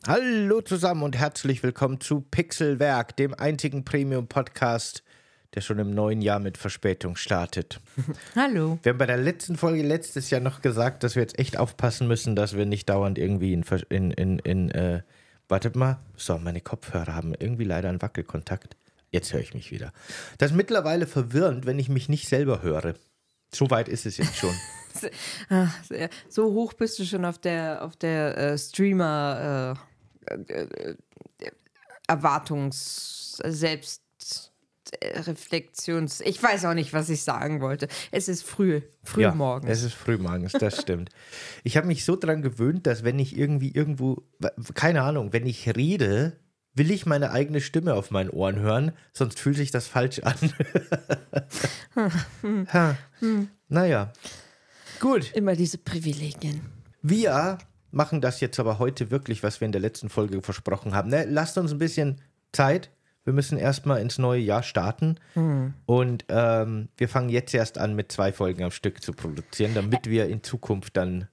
Hallo zusammen und herzlich willkommen zu Pixelwerk, dem einzigen Premium-Podcast, der schon im neuen Jahr mit Verspätung startet. Hallo. Wir haben bei der letzten Folge letztes Jahr noch gesagt, dass wir jetzt echt aufpassen müssen, dass wir nicht dauernd irgendwie wartet mal, so, meine Kopfhörer haben irgendwie leider einen Wackelkontakt. Jetzt höre ich mich wieder. Das ist mittlerweile verwirrend, wenn ich mich nicht selber höre. So weit ist es jetzt schon. So hoch bist du schon auf der Streamer Selbstreflexions. Ich weiß auch nicht, was ich sagen wollte. Es ist früh morgens. Es ist früh morgens, das stimmt. Ich habe mich so dran gewöhnt, dass wenn ich irgendwo, keine Ahnung, wenn ich rede, will ich meine eigene Stimme auf meinen Ohren hören, sonst fühlt sich das falsch an. Naja, gut. Immer diese Privilegien. Wir machen das jetzt aber heute wirklich, was wir in der letzten Folge versprochen haben. Ne? Lasst uns ein bisschen Zeit. Wir müssen erstmal ins neue Jahr starten. Und wir fangen jetzt erst an, mit 2 Folgen am Stück zu produzieren, damit wir in Zukunft dann...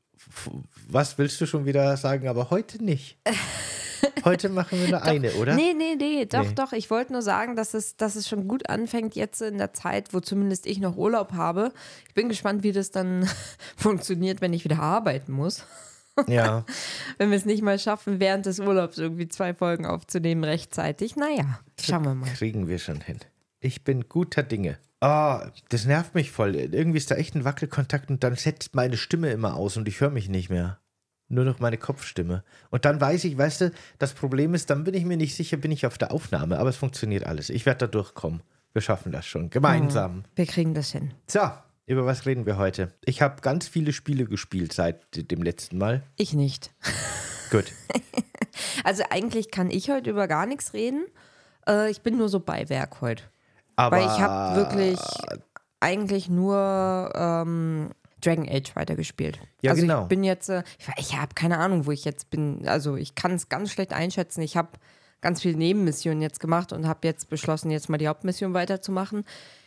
Was willst du schon wieder sagen? Aber heute nicht. Heute machen wir nur eine, oder? Nee, doch. Ich wollte nur sagen, dass es schon gut anfängt jetzt in der Zeit, wo zumindest ich noch Urlaub habe. Ich bin gespannt, wie das dann funktioniert, wenn ich wieder arbeiten muss. Ja. Wenn wir es nicht mal schaffen, während des Urlaubs irgendwie 2 Folgen aufzunehmen rechtzeitig. Naja, schauen wir mal. Kriegen wir schon hin. Ich bin guter Dinge. Oh, das nervt mich voll. Irgendwie ist da echt ein Wackelkontakt und dann setzt meine Stimme immer aus und ich höre mich nicht mehr. Nur noch meine Kopfstimme. Und dann weiß ich, weißt du, das Problem ist, dann bin ich mir nicht sicher, bin ich auf der Aufnahme. Aber es funktioniert alles. Ich werde da durchkommen. Wir schaffen das schon. Gemeinsam. Wir kriegen das hin. So, über was reden wir heute? Ich habe ganz viele Spiele gespielt seit dem letzten Mal. Ich nicht. Gut. Also eigentlich kann ich heute über gar nichts reden. Ich bin nur so Beiwerk heute. Aber Weil ich habe wirklich eigentlich nur Dragon Age weitergespielt. Ja, also genau. Ich bin jetzt, ich habe keine Ahnung, wo ich jetzt bin. Also ich kann es ganz schlecht einschätzen. Ich habe ganz viele Nebenmissionen jetzt gemacht und habe jetzt beschlossen, jetzt mal die Hauptmission weiterzumachen.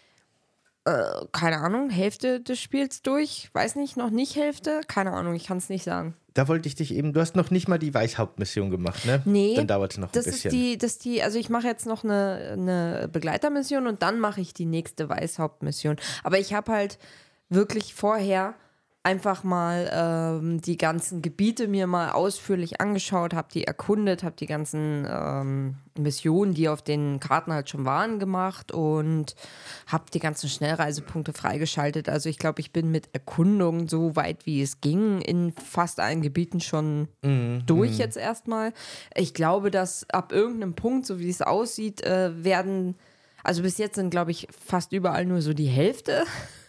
Keine Ahnung, Hälfte des Spiels durch. Weiß nicht, noch nicht Hälfte. Keine Ahnung, ich kann es nicht sagen. Da wollte ich dich eben, du hast noch nicht mal die Weißhauptmission gemacht, ne? Nee. Dann dauert es noch ein bisschen. Also ich mache jetzt noch eine Begleitermission und dann mache ich die nächste Weißhauptmission. Aber ich habe halt wirklich vorher einfach mal die ganzen Gebiete mir mal ausführlich angeschaut, habe die erkundet, habe die ganzen Missionen, die auf den Karten halt schon waren, gemacht und habe die ganzen Schnellreisepunkte freigeschaltet. Also ich glaube, ich bin mit Erkundung so weit, wie es ging, in fast allen Gebieten schon durch jetzt erstmal. Ich glaube, dass ab irgendeinem Punkt, so wie es aussieht, also bis jetzt sind, glaube ich, fast überall nur so die Hälfte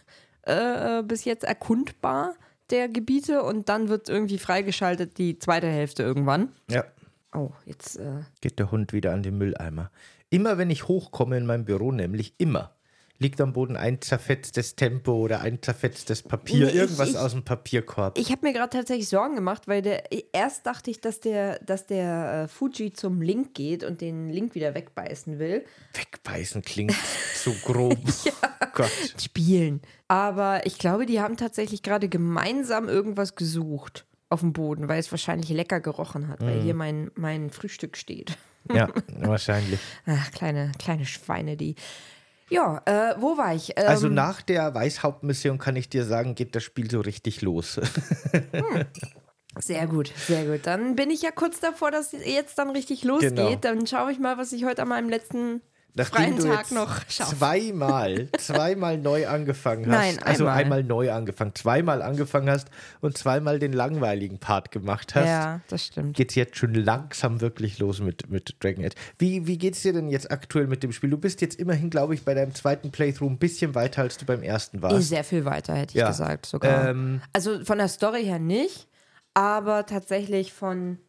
bis jetzt erkundbar der Gebiete und dann wird irgendwie freigeschaltet die zweite Hälfte irgendwann. Ja. Oh, jetzt Geht der Hund wieder an den Mülleimer. Immer wenn ich hochkomme in meinem Büro, nämlich immer, liegt am Boden ein zerfetztes Tempo oder ein zerfetztes Papier, Nee, irgendwas aus dem Papierkorb. ich habe mir gerade tatsächlich Sorgen gemacht, weil erst dachte ich, dass der Fuji zum Link geht und den Link wieder wegbeißen will. Wegbeißen klingt so grob. Ja. Gott. Spielen. Aber ich glaube, die haben tatsächlich gerade gemeinsam irgendwas gesucht auf dem Boden, weil es wahrscheinlich lecker gerochen hat, weil hier mein Frühstück steht. Ja, wahrscheinlich. Ach, kleine Schweine, die. Ja, wo war ich? Also nach der Weißhauptmission kann ich dir sagen, geht das Spiel so richtig los. Sehr gut, sehr gut. Dann bin ich ja kurz davor, dass es jetzt dann richtig losgeht. Genau. Dann schaue ich mal, was ich heute an meinem letzten Nachdem freien du Tag jetzt noch schaffe. zweimal neu angefangen hast. Nein, Also einmal. einmal neu angefangen, zweimal angefangen hast und zweimal den langweiligen Part gemacht hast. Ja, das stimmt. Geht's jetzt schon langsam wirklich los mit Dragon Age. Wie geht's dir denn jetzt aktuell mit dem Spiel? Du bist jetzt immerhin, glaube ich, bei deinem zweiten Playthrough ein bisschen weiter, als du beim ersten warst. Sehr viel weiter, hätte ich Ja. gesagt sogar. Also von der Story her nicht, aber tatsächlich von...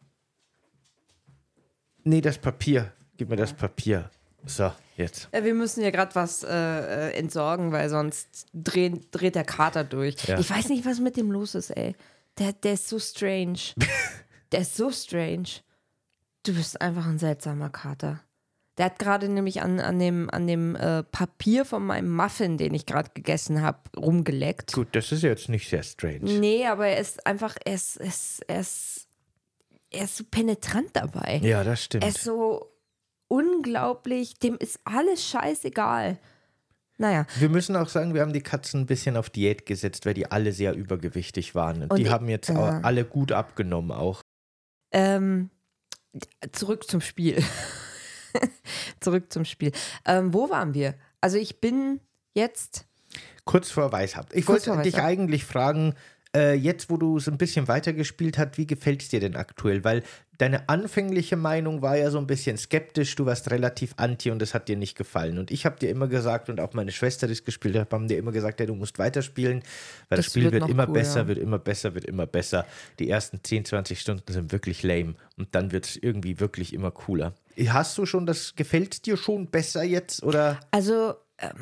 Nee, das Papier. Gib mir das Papier. So, jetzt. Ja, wir müssen ja gerade was entsorgen, weil sonst dreht der Kater durch. Ja. Ich weiß nicht, was mit dem los ist, ey. Der ist so strange. Der ist so strange. Du bist einfach ein seltsamer Kater. Der hat gerade nämlich an dem Papier von meinem Muffin, den ich gerade gegessen habe, rumgeleckt. Gut, das ist jetzt nicht sehr strange. Nee, aber er ist einfach, er ist er ist so penetrant dabei. Ja, das stimmt. Er ist so unglaublich, dem ist alles scheißegal. Naja. Wir müssen auch sagen, wir haben die Katzen ein bisschen auf Diät gesetzt, weil die alle sehr übergewichtig waren. Und die haben jetzt auch alle gut abgenommen auch. Zurück zum Spiel. Wo waren wir? Also ich bin jetzt... Kurz vor Weishaupt. Ich wollte dich eigentlich fragen, jetzt wo du es ein bisschen weitergespielt hast, wie gefällt es dir denn aktuell? Weil deine anfängliche Meinung war ja so ein bisschen skeptisch, du warst relativ anti und es hat dir nicht gefallen. Und ich habe dir immer gesagt, und auch meine Schwester, die es gespielt hat, haben dir immer gesagt, ja, du musst weiterspielen, weil das Spiel wird immer besser, wird immer besser. Die ersten 10, 20 Stunden sind wirklich lame und dann wird es irgendwie wirklich immer cooler. Hast du schon, gefällt es dir schon besser jetzt, oder? Also...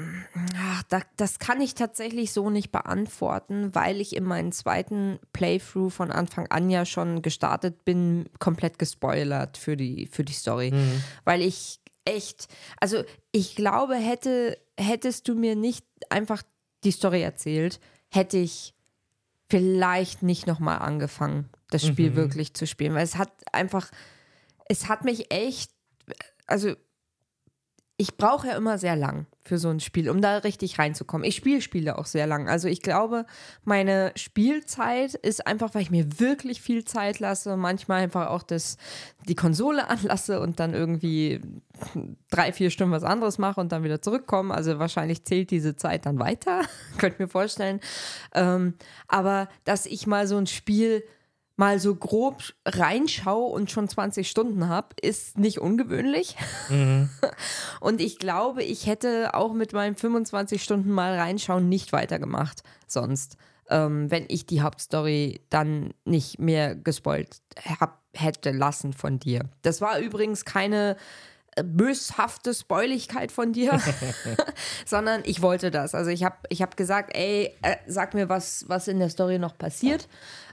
das kann ich tatsächlich so nicht beantworten, weil ich in meinen zweiten Playthrough von Anfang an ja schon gestartet bin, komplett gespoilert für die Story. Weil ich echt, also ich glaube, hättest du mir nicht einfach die Story erzählt, hätte ich vielleicht nicht nochmal angefangen, das Spiel wirklich zu spielen, weil es hat mich echt, also ich brauche ja immer sehr lang für so ein Spiel, um da richtig reinzukommen. Ich spiele auch sehr lang. Also ich glaube, meine Spielzeit ist einfach, weil ich mir wirklich viel Zeit lasse, manchmal einfach auch die Konsole anlasse und dann irgendwie 3-4 Stunden was anderes mache und dann wieder zurückkomme. Also wahrscheinlich zählt diese Zeit dann weiter, könnt ihr mir vorstellen. Aber dass ich mal so ein Spiel mal so grob reinschaue und schon 20 Stunden habe, ist nicht ungewöhnlich. Und ich glaube, ich hätte auch mit meinen 25 Stunden mal reinschauen nicht weitergemacht sonst, wenn ich die Hauptstory dann nicht mehr gespoilt hätte lassen von dir. Das war übrigens keine böshafte Spoiligkeit von dir, sondern ich wollte das. Also ich hab gesagt, ey, sag mir, was in der Story noch passiert.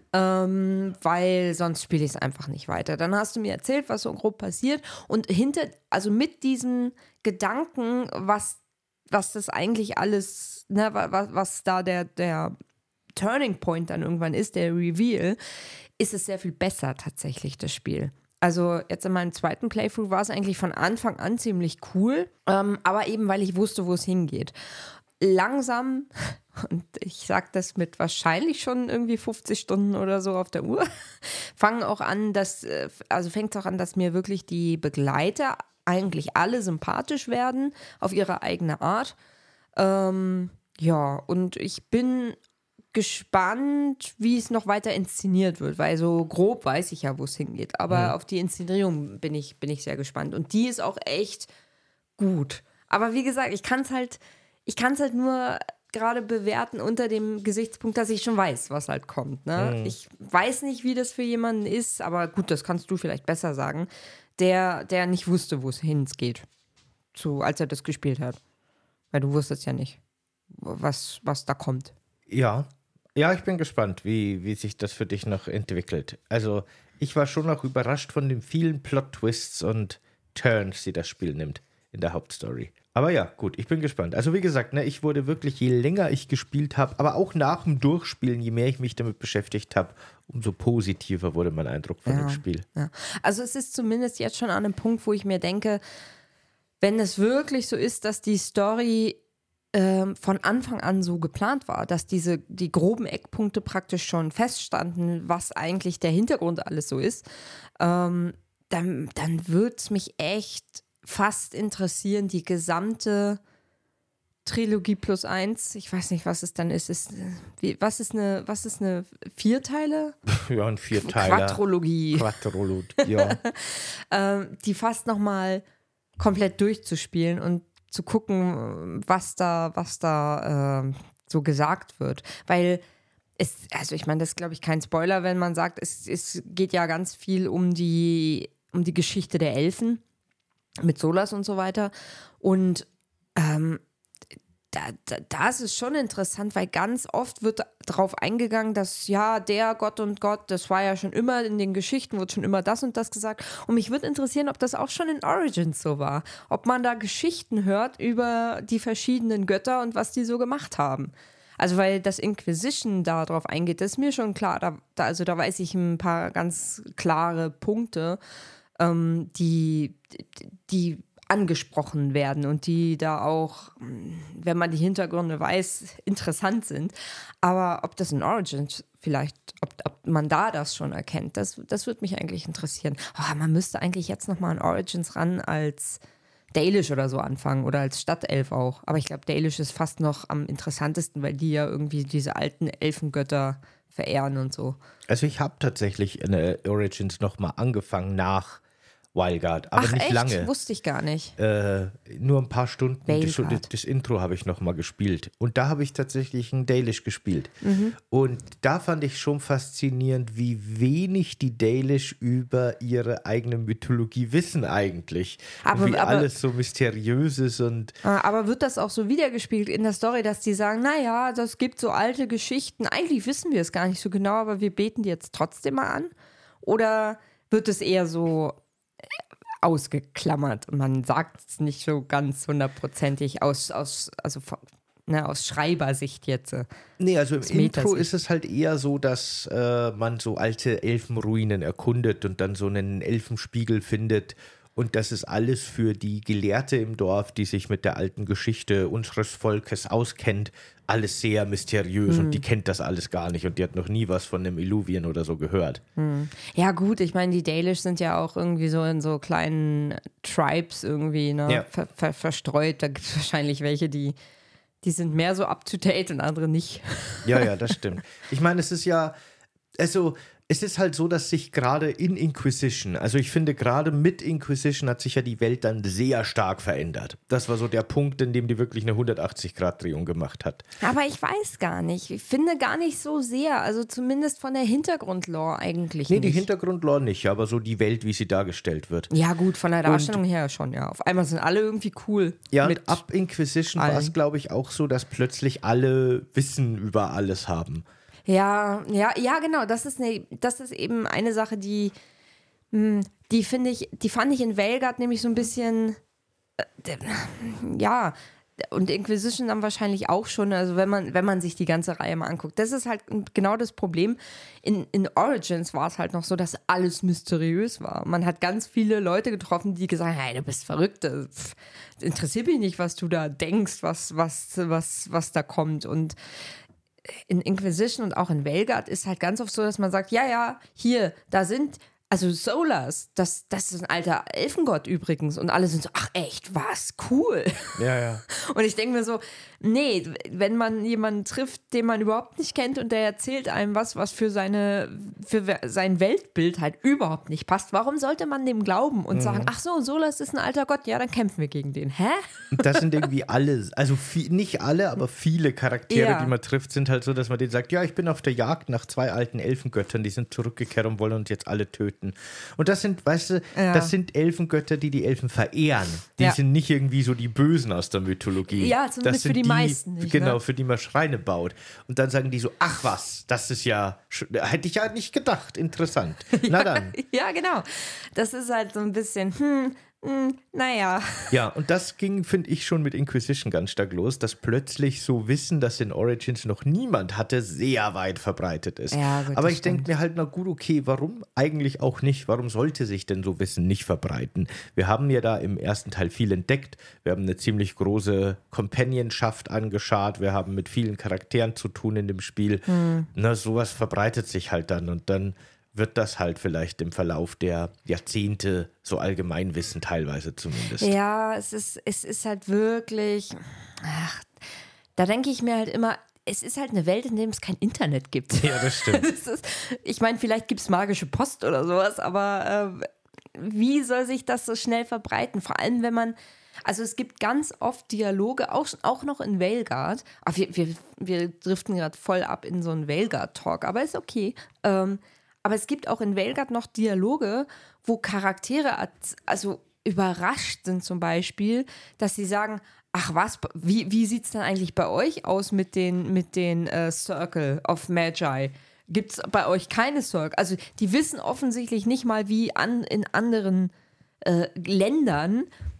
Weil sonst spiele ich es einfach nicht weiter. Dann hast du mir erzählt, was so grob passiert und also mit diesem Gedanken, was das eigentlich alles, ne, was da der Turning Point dann irgendwann ist, der Reveal, ist es sehr viel besser tatsächlich, das Spiel. Also jetzt in meinem zweiten Playthrough war es eigentlich von Anfang an ziemlich cool, aber eben, weil ich wusste, wo es hingeht. Langsam, und ich sage das mit wahrscheinlich schon irgendwie 50 Stunden oder so auf der Uhr, fängt es auch an, dass mir wirklich die Begleiter eigentlich alle sympathisch werden, auf ihre eigene Art. Ja, und ich bin gespannt, wie es noch weiter inszeniert wird, weil so grob weiß ich ja, wo es hingeht. Aber auf die Inszenierung bin ich sehr gespannt. Und die ist auch echt gut. Aber wie gesagt, ich kann es halt nur gerade bewerten unter dem Gesichtspunkt, dass ich schon weiß, was halt kommt. Ne? Ich weiß nicht, wie das für jemanden ist, aber gut, das kannst du vielleicht besser sagen, der nicht wusste, wo es hingeht, als er das gespielt hat. Weil du wusstest ja nicht, was da kommt. Ja, ich bin gespannt, wie sich das für dich noch entwickelt. Also ich war schon noch überrascht von den vielen Plot-Twists und Turns, die das Spiel nimmt in der Hauptstory. Aber ja, gut, ich bin gespannt. Also wie gesagt, ne, ich wurde wirklich, je länger ich gespielt habe, aber auch nach dem Durchspielen, je mehr ich mich damit beschäftigt habe, umso positiver wurde mein Eindruck von dem Spiel. Ja. Also es ist zumindest jetzt schon an einem Punkt, wo ich mir denke, wenn es wirklich so ist, dass die Story von Anfang an so geplant war, dass die groben Eckpunkte praktisch schon feststanden, was eigentlich der Hintergrund alles so ist, dann würde es mich echt fast interessieren, die gesamte Trilogie plus 1, ich weiß nicht, was es dann ist. Was ist eine Vierteile? Ja, ein Vierteiler. Quadrologie, ja. Die fast nochmal komplett durchzuspielen und zu gucken, was da so gesagt wird. Weil ich meine, das ist, glaube ich, kein Spoiler, wenn man sagt, es geht ja ganz viel um die Geschichte der Elfen mit Solas und so weiter. Und da ist es schon interessant, weil ganz oft wird darauf eingegangen, dass ja, der Gott und Gott, das war ja schon immer in den Geschichten, wird schon immer das und das gesagt. Und mich würde interessieren, ob das auch schon in Origins so war. Ob man da Geschichten hört über die verschiedenen Götter und was die so gemacht haben. Also weil das Inquisition da drauf eingeht, das ist mir schon klar. Da weiß ich ein paar ganz klare Punkte, die angesprochen werden und die da auch, wenn man die Hintergründe weiß, interessant sind. Aber ob das in Origins vielleicht, ob man da das schon erkennt, das würde mich eigentlich interessieren. Man müsste eigentlich jetzt nochmal an Origins ran als Dalish oder so anfangen oder als Stadtelf auch. Aber ich glaube, Dalish ist fast noch am interessantesten, weil die ja irgendwie diese alten Elfengötter verehren und so. Also ich habe tatsächlich in Origins nochmal angefangen nach Wildguard, aber Ach, nicht echt? lange. Wusste ich gar nicht. Nur ein paar Stunden. Das Intro habe ich nochmal gespielt. Und da habe ich tatsächlich ein Dalish gespielt. Und da fand ich schon faszinierend, wie wenig die Dalish über ihre eigene Mythologie wissen eigentlich. Und wie alles so mysteriös ist. Aber wird das auch so wiedergespiegelt in der Story, dass die sagen, naja, das gibt so alte Geschichten. Eigentlich wissen wir es gar nicht so genau, aber wir beten die jetzt trotzdem mal an? Oder wird es eher so ausgeklammert und man sagt es nicht so ganz hundertprozentig aus Schreibersicht jetzt. Nee, also im Intro ist es halt eher so, dass man so alte Elfenruinen erkundet und dann so einen Elfenspiegel findet. Und das ist alles für die Gelehrte im Dorf, die sich mit der alten Geschichte unseres Volkes auskennt, alles sehr mysteriös und die kennt das alles gar nicht und die hat noch nie was von einem Illuvien oder so gehört. Ja gut, ich meine, die Dalish sind ja auch irgendwie so in so kleinen Tribes irgendwie verstreut. Da gibt es wahrscheinlich welche, die sind mehr so up-to-date und andere nicht. Ja, das stimmt. Ich meine, es ist halt so, dass sich gerade in Inquisition, also ich finde gerade mit Inquisition hat sich ja die Welt dann sehr stark verändert. Das war so der Punkt, in dem die wirklich eine 180-Grad-Drehung gemacht hat. Aber ich weiß gar nicht. Ich finde gar nicht so sehr. Also zumindest von der Hintergrundlore eigentlich nicht. Nee, die Hintergrundlore nicht, aber so die Welt, wie sie dargestellt wird. Ja gut, von der Darstellung her schon, ja. Auf einmal sind alle irgendwie cool. Ja, und ab Inquisition war es, glaube ich, auch so, dass plötzlich alle Wissen über alles haben. Ja, genau. Das ist eben eine Sache, die fand ich in Veilguard nämlich so ein bisschen, und Inquisition dann wahrscheinlich auch schon, also wenn man sich die ganze Reihe mal anguckt. Das ist halt genau das Problem. In Origins war es halt noch so, dass alles mysteriös war. Man hat ganz viele Leute getroffen, die gesagt haben, hey, du bist verrückt, das interessiert mich nicht, was du da denkst, was da kommt. Und in Inquisition und auch in Veilguard ist halt ganz oft so, dass man sagt, ja, hier, da sind, also Solas, das ist ein alter Elfengott übrigens und alle sind so, ach echt, was, cool. Ja. Und ich denke mir so, nee, wenn man jemanden trifft, den man überhaupt nicht kennt und der erzählt einem was für sein Weltbild halt überhaupt nicht passt, warum sollte man dem glauben und sagen, ach so, Solas ist ein alter Gott, ja, dann kämpfen wir gegen den. Hä? Das sind irgendwie alle, also nicht alle, aber viele Charaktere, die man trifft, sind halt so, dass man denen sagt, ja, ich bin auf der Jagd nach 2 alten Elfengöttern, die sind zurückgekehrt und wollen uns jetzt alle töten. Und das sind, weißt du, das sind Elfengötter, die Elfen verehren. Die sind nicht irgendwie so die Bösen aus der Mythologie. Ja, zumindest für die meisten nicht. Genau, für die man Schreine baut. Und dann sagen die so, ach was, das ist ja, hätte ich ja nicht gedacht, interessant. Na dann. Ja, genau. Das ist halt so ein bisschen, naja. Ja, und das ging, finde ich, schon mit Inquisition ganz stark los, dass plötzlich so Wissen, das in Origins noch niemand hatte, sehr weit verbreitet ist. Ja, gut, aber ich denke mir halt, na gut, okay, warum eigentlich auch nicht? Warum sollte sich denn so Wissen nicht verbreiten? Wir haben ja da im ersten Teil viel entdeckt. Wir haben eine ziemlich große Companionschaft angeschaut. Wir haben mit vielen Charakteren zu tun in dem Spiel. Na, sowas verbreitet sich halt dann und dann wird das halt vielleicht im Verlauf der Jahrzehnte so Allgemeinwissen teilweise zumindest. Ja, es ist halt wirklich, da denke ich mir halt immer, es ist halt eine Welt, in der es kein Internet gibt. Ja, das stimmt. Ich meine, vielleicht gibt es magische Post oder sowas, aber wie soll sich das so schnell verbreiten? Vor allem, wenn man, also es gibt ganz oft Dialoge, auch noch in Veilguard. Wir driften gerade voll ab in so einen Veilguard-Talk, aber ist okay. Aber es gibt auch in Veilguard noch Dialoge, wo Charaktere also überrascht sind zum Beispiel, dass sie sagen, ach was, wie sieht es denn eigentlich bei euch aus mit den Circle of Magi? Gibt es bei euch keine Circle? Also die wissen offensichtlich nicht mal, wie in anderen Ländern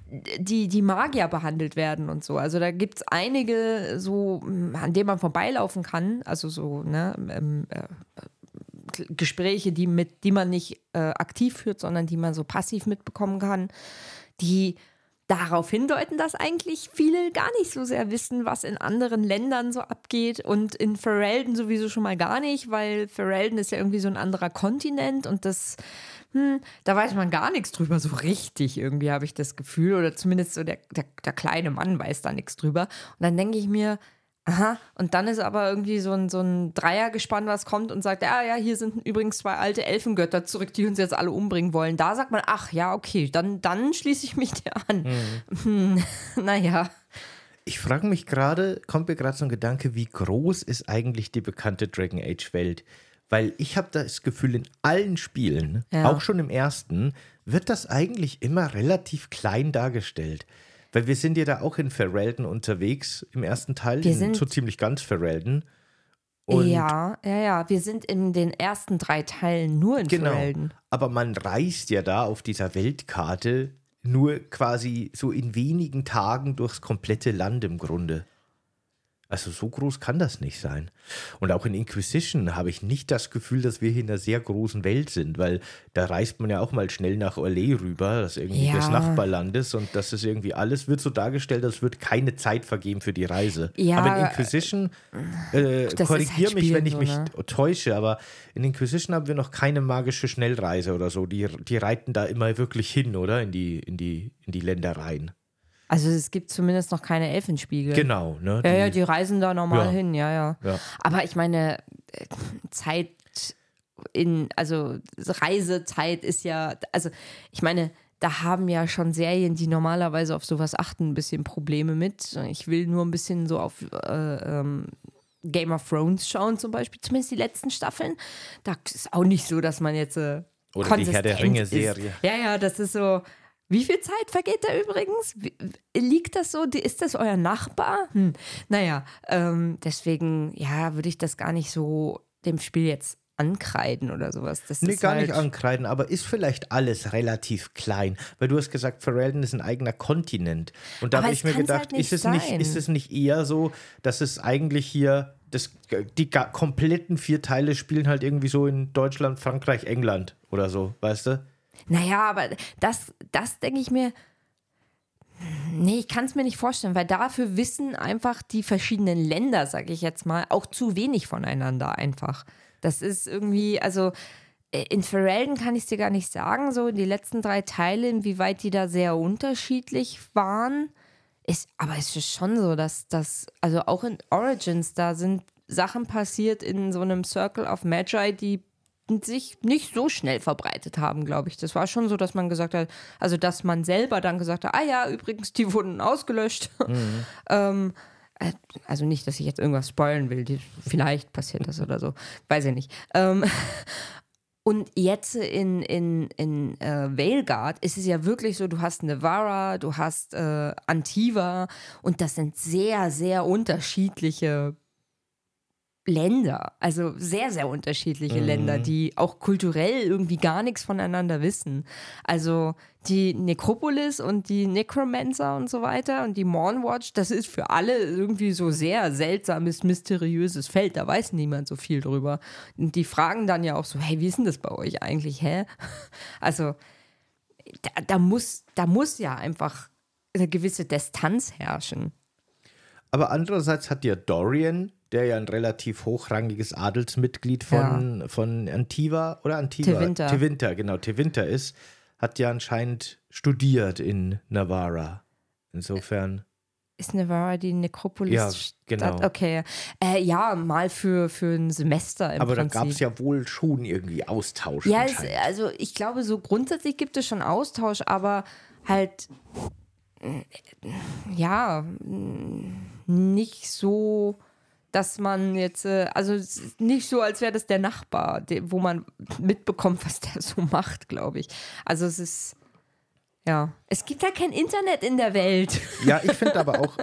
die Magier behandelt werden und so. Also da gibt es einige so, an denen man vorbeilaufen kann, also so, ne, Gespräche, die man nicht aktiv führt, sondern die man so passiv mitbekommen kann, die darauf hindeuten, dass eigentlich viele gar nicht so sehr wissen, was in anderen Ländern so abgeht und in Ferelden sowieso schon mal gar nicht, weil Ferelden ist ja irgendwie so ein anderer Kontinent und das, da weiß man gar nichts drüber, so richtig irgendwie habe ich das Gefühl, oder zumindest so der kleine Mann weiß da nichts drüber. Und dann denke ich mir, aha, und dann ist aber irgendwie so ein Dreiergespann, was kommt und sagt, ja, hier sind übrigens 2 alte Elfengötter zurück, die uns jetzt alle umbringen wollen. Da sagt man, ach ja, okay, dann schließe ich mich dir an. Naja. Ich frage mich gerade, kommt mir gerade so ein Gedanke, wie groß ist eigentlich die bekannte Dragon Age Welt? Weil ich habe das Gefühl, in allen Spielen, auch schon im ersten, wird das eigentlich immer relativ klein dargestellt. Weil wir sind ja da auch in Ferelden unterwegs im ersten Teil, so ziemlich ganz Ferelden. Ja, wir sind in den ersten 3 Teilen nur in Ferelden. Aber man reist ja da auf dieser Weltkarte nur quasi so in wenigen Tagen durchs komplette Land im Grunde. Also so groß kann das nicht sein. Und auch in Inquisition habe ich nicht das Gefühl, dass wir hier in einer sehr großen Welt sind, weil da reist man ja auch mal schnell nach Orlais rüber, das irgendwie des Nachbarlandes, und das ist irgendwie alles, wird so dargestellt, als würde keine Zeit vergehen für die Reise. Ja, aber in Inquisition, korrigiere mich, wenn ich mich täusche, aber in Inquisition haben wir noch keine magische Schnellreise oder so. Die reiten da immer wirklich hin, oder? In die Ländereien. Also es gibt zumindest noch keine Elfenspiegel. Genau. Ne, die reisen da normal hin, ja. Aber ich meine, Reisezeit ist ja, also ich meine, da haben ja schon Serien, die normalerweise auf sowas achten, ein bisschen Probleme mit. Ich will nur ein bisschen so auf Game of Thrones schauen zum Beispiel, zumindest die letzten Staffeln. Da ist auch nicht so, dass man jetzt oder die Herr der Ringe-Serie. Ja, das ist so. Wie viel Zeit vergeht da übrigens? Liegt das so? Ist das euer Nachbar? Deswegen, würde ich das gar nicht so dem Spiel jetzt ankreiden oder sowas. Das ist gar nicht ankreiden, aber ist vielleicht alles relativ klein. Weil du hast gesagt, Ferelden ist ein eigener Kontinent. Und da habe ich mir gedacht, ist es nicht eher so, dass es eigentlich hier, die kompletten 4 Teile spielen halt irgendwie so in Deutschland, Frankreich, England oder so, weißt du? Naja, aber das denke ich mir, nee, ich kann es mir nicht vorstellen, weil dafür wissen einfach die verschiedenen Länder, sage ich jetzt mal, auch zu wenig voneinander einfach. Das ist irgendwie, also in Ferelden kann ich es dir gar nicht sagen, so die letzten 3 Teile, inwieweit die da sehr unterschiedlich waren. Aber es ist schon so, dass also auch in Origins, da sind Sachen passiert in so einem Circle of Magi, die sich nicht so schnell verbreitet haben, glaube ich. Das war schon so, dass man gesagt hat, also dass man selber dann gesagt hat, übrigens, die wurden ausgelöscht. Also nicht, dass ich jetzt irgendwas spoilern will, vielleicht passiert das oder so, weiß ich nicht. Und jetzt in Veilguard ist es ja wirklich so, du hast Nevarra, du hast Antiva und das sind sehr, sehr unterschiedliche Länder, also sehr, sehr unterschiedliche Länder, die auch kulturell irgendwie gar nichts voneinander wissen. Also die Nekropolis und die Necromancer und so weiter und die Mornwatch, das ist für alle irgendwie so sehr seltsames, mysteriöses Feld, da weiß niemand so viel drüber. Und die fragen dann ja auch so, hey, wie ist denn das bei euch eigentlich, Also da muss ja einfach eine gewisse Distanz herrschen. Aber andererseits hat ja Dorian, der ja ein relativ hochrangiges Adelsmitglied von Antiva oder Antiva? Tevinter ist, hat ja anscheinend studiert in Nevarra. Insofern. Ist Nevarra die Nekropolis? Ja, genau. Okay. Mal für ein Semester im Prinzip. Aber da gab es ja wohl schon irgendwie Austausch. Ja, also ich glaube, so grundsätzlich gibt es schon Austausch, aber halt nicht so, dass man jetzt, also nicht so, als wäre das der Nachbar, wo man mitbekommt, was der so macht, glaube ich. Also es ist, es gibt ja kein Internet in der Welt. Ja, ich finde aber auch,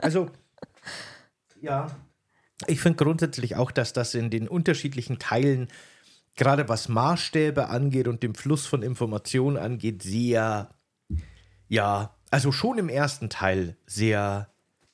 ich finde grundsätzlich auch, dass das in den unterschiedlichen Teilen, gerade was Maßstäbe angeht und dem Fluss von Informationen angeht, sehr, also schon im ersten Teil sehr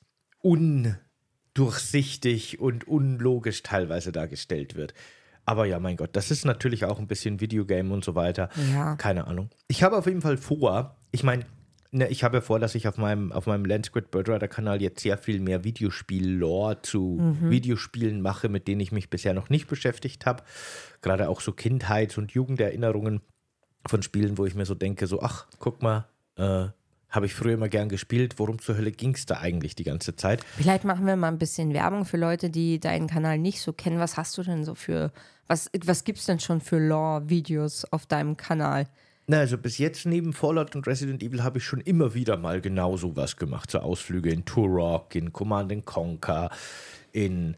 undurchsichtig und unlogisch teilweise dargestellt wird. Aber ja, mein Gott, das ist natürlich auch ein bisschen Videogame und so weiter. Ja. Keine Ahnung. Ich habe auf jeden Fall vor, ich meine, ich habe ja vor, dass ich auf meinem Landsquid Bird Rider Kanal jetzt sehr viel mehr Videospiel-Lore zu Videospielen mache, mit denen ich mich bisher noch nicht beschäftigt habe. Gerade auch so Kindheits- und Jugenderinnerungen von Spielen, wo ich mir so denke, so, ach, guck mal, habe ich früher immer gern gespielt, worum zur Hölle ging es da eigentlich die ganze Zeit? Vielleicht machen wir mal ein bisschen Werbung für Leute, die deinen Kanal nicht so kennen. Was hast du denn so für, was gibt es denn schon für Lore-Videos auf deinem Kanal? Na, also bis jetzt neben Fallout und Resident Evil habe ich schon immer wieder mal genau sowas gemacht. So Ausflüge in Turok, in Command & Conquer, in,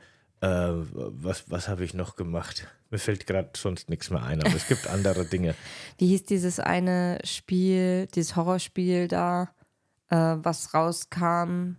was habe ich noch gemacht? Mir fällt gerade sonst nichts mehr ein, aber es gibt andere Dinge. Wie hieß dieses eine Spiel, dieses Horrorspiel da, was rauskam,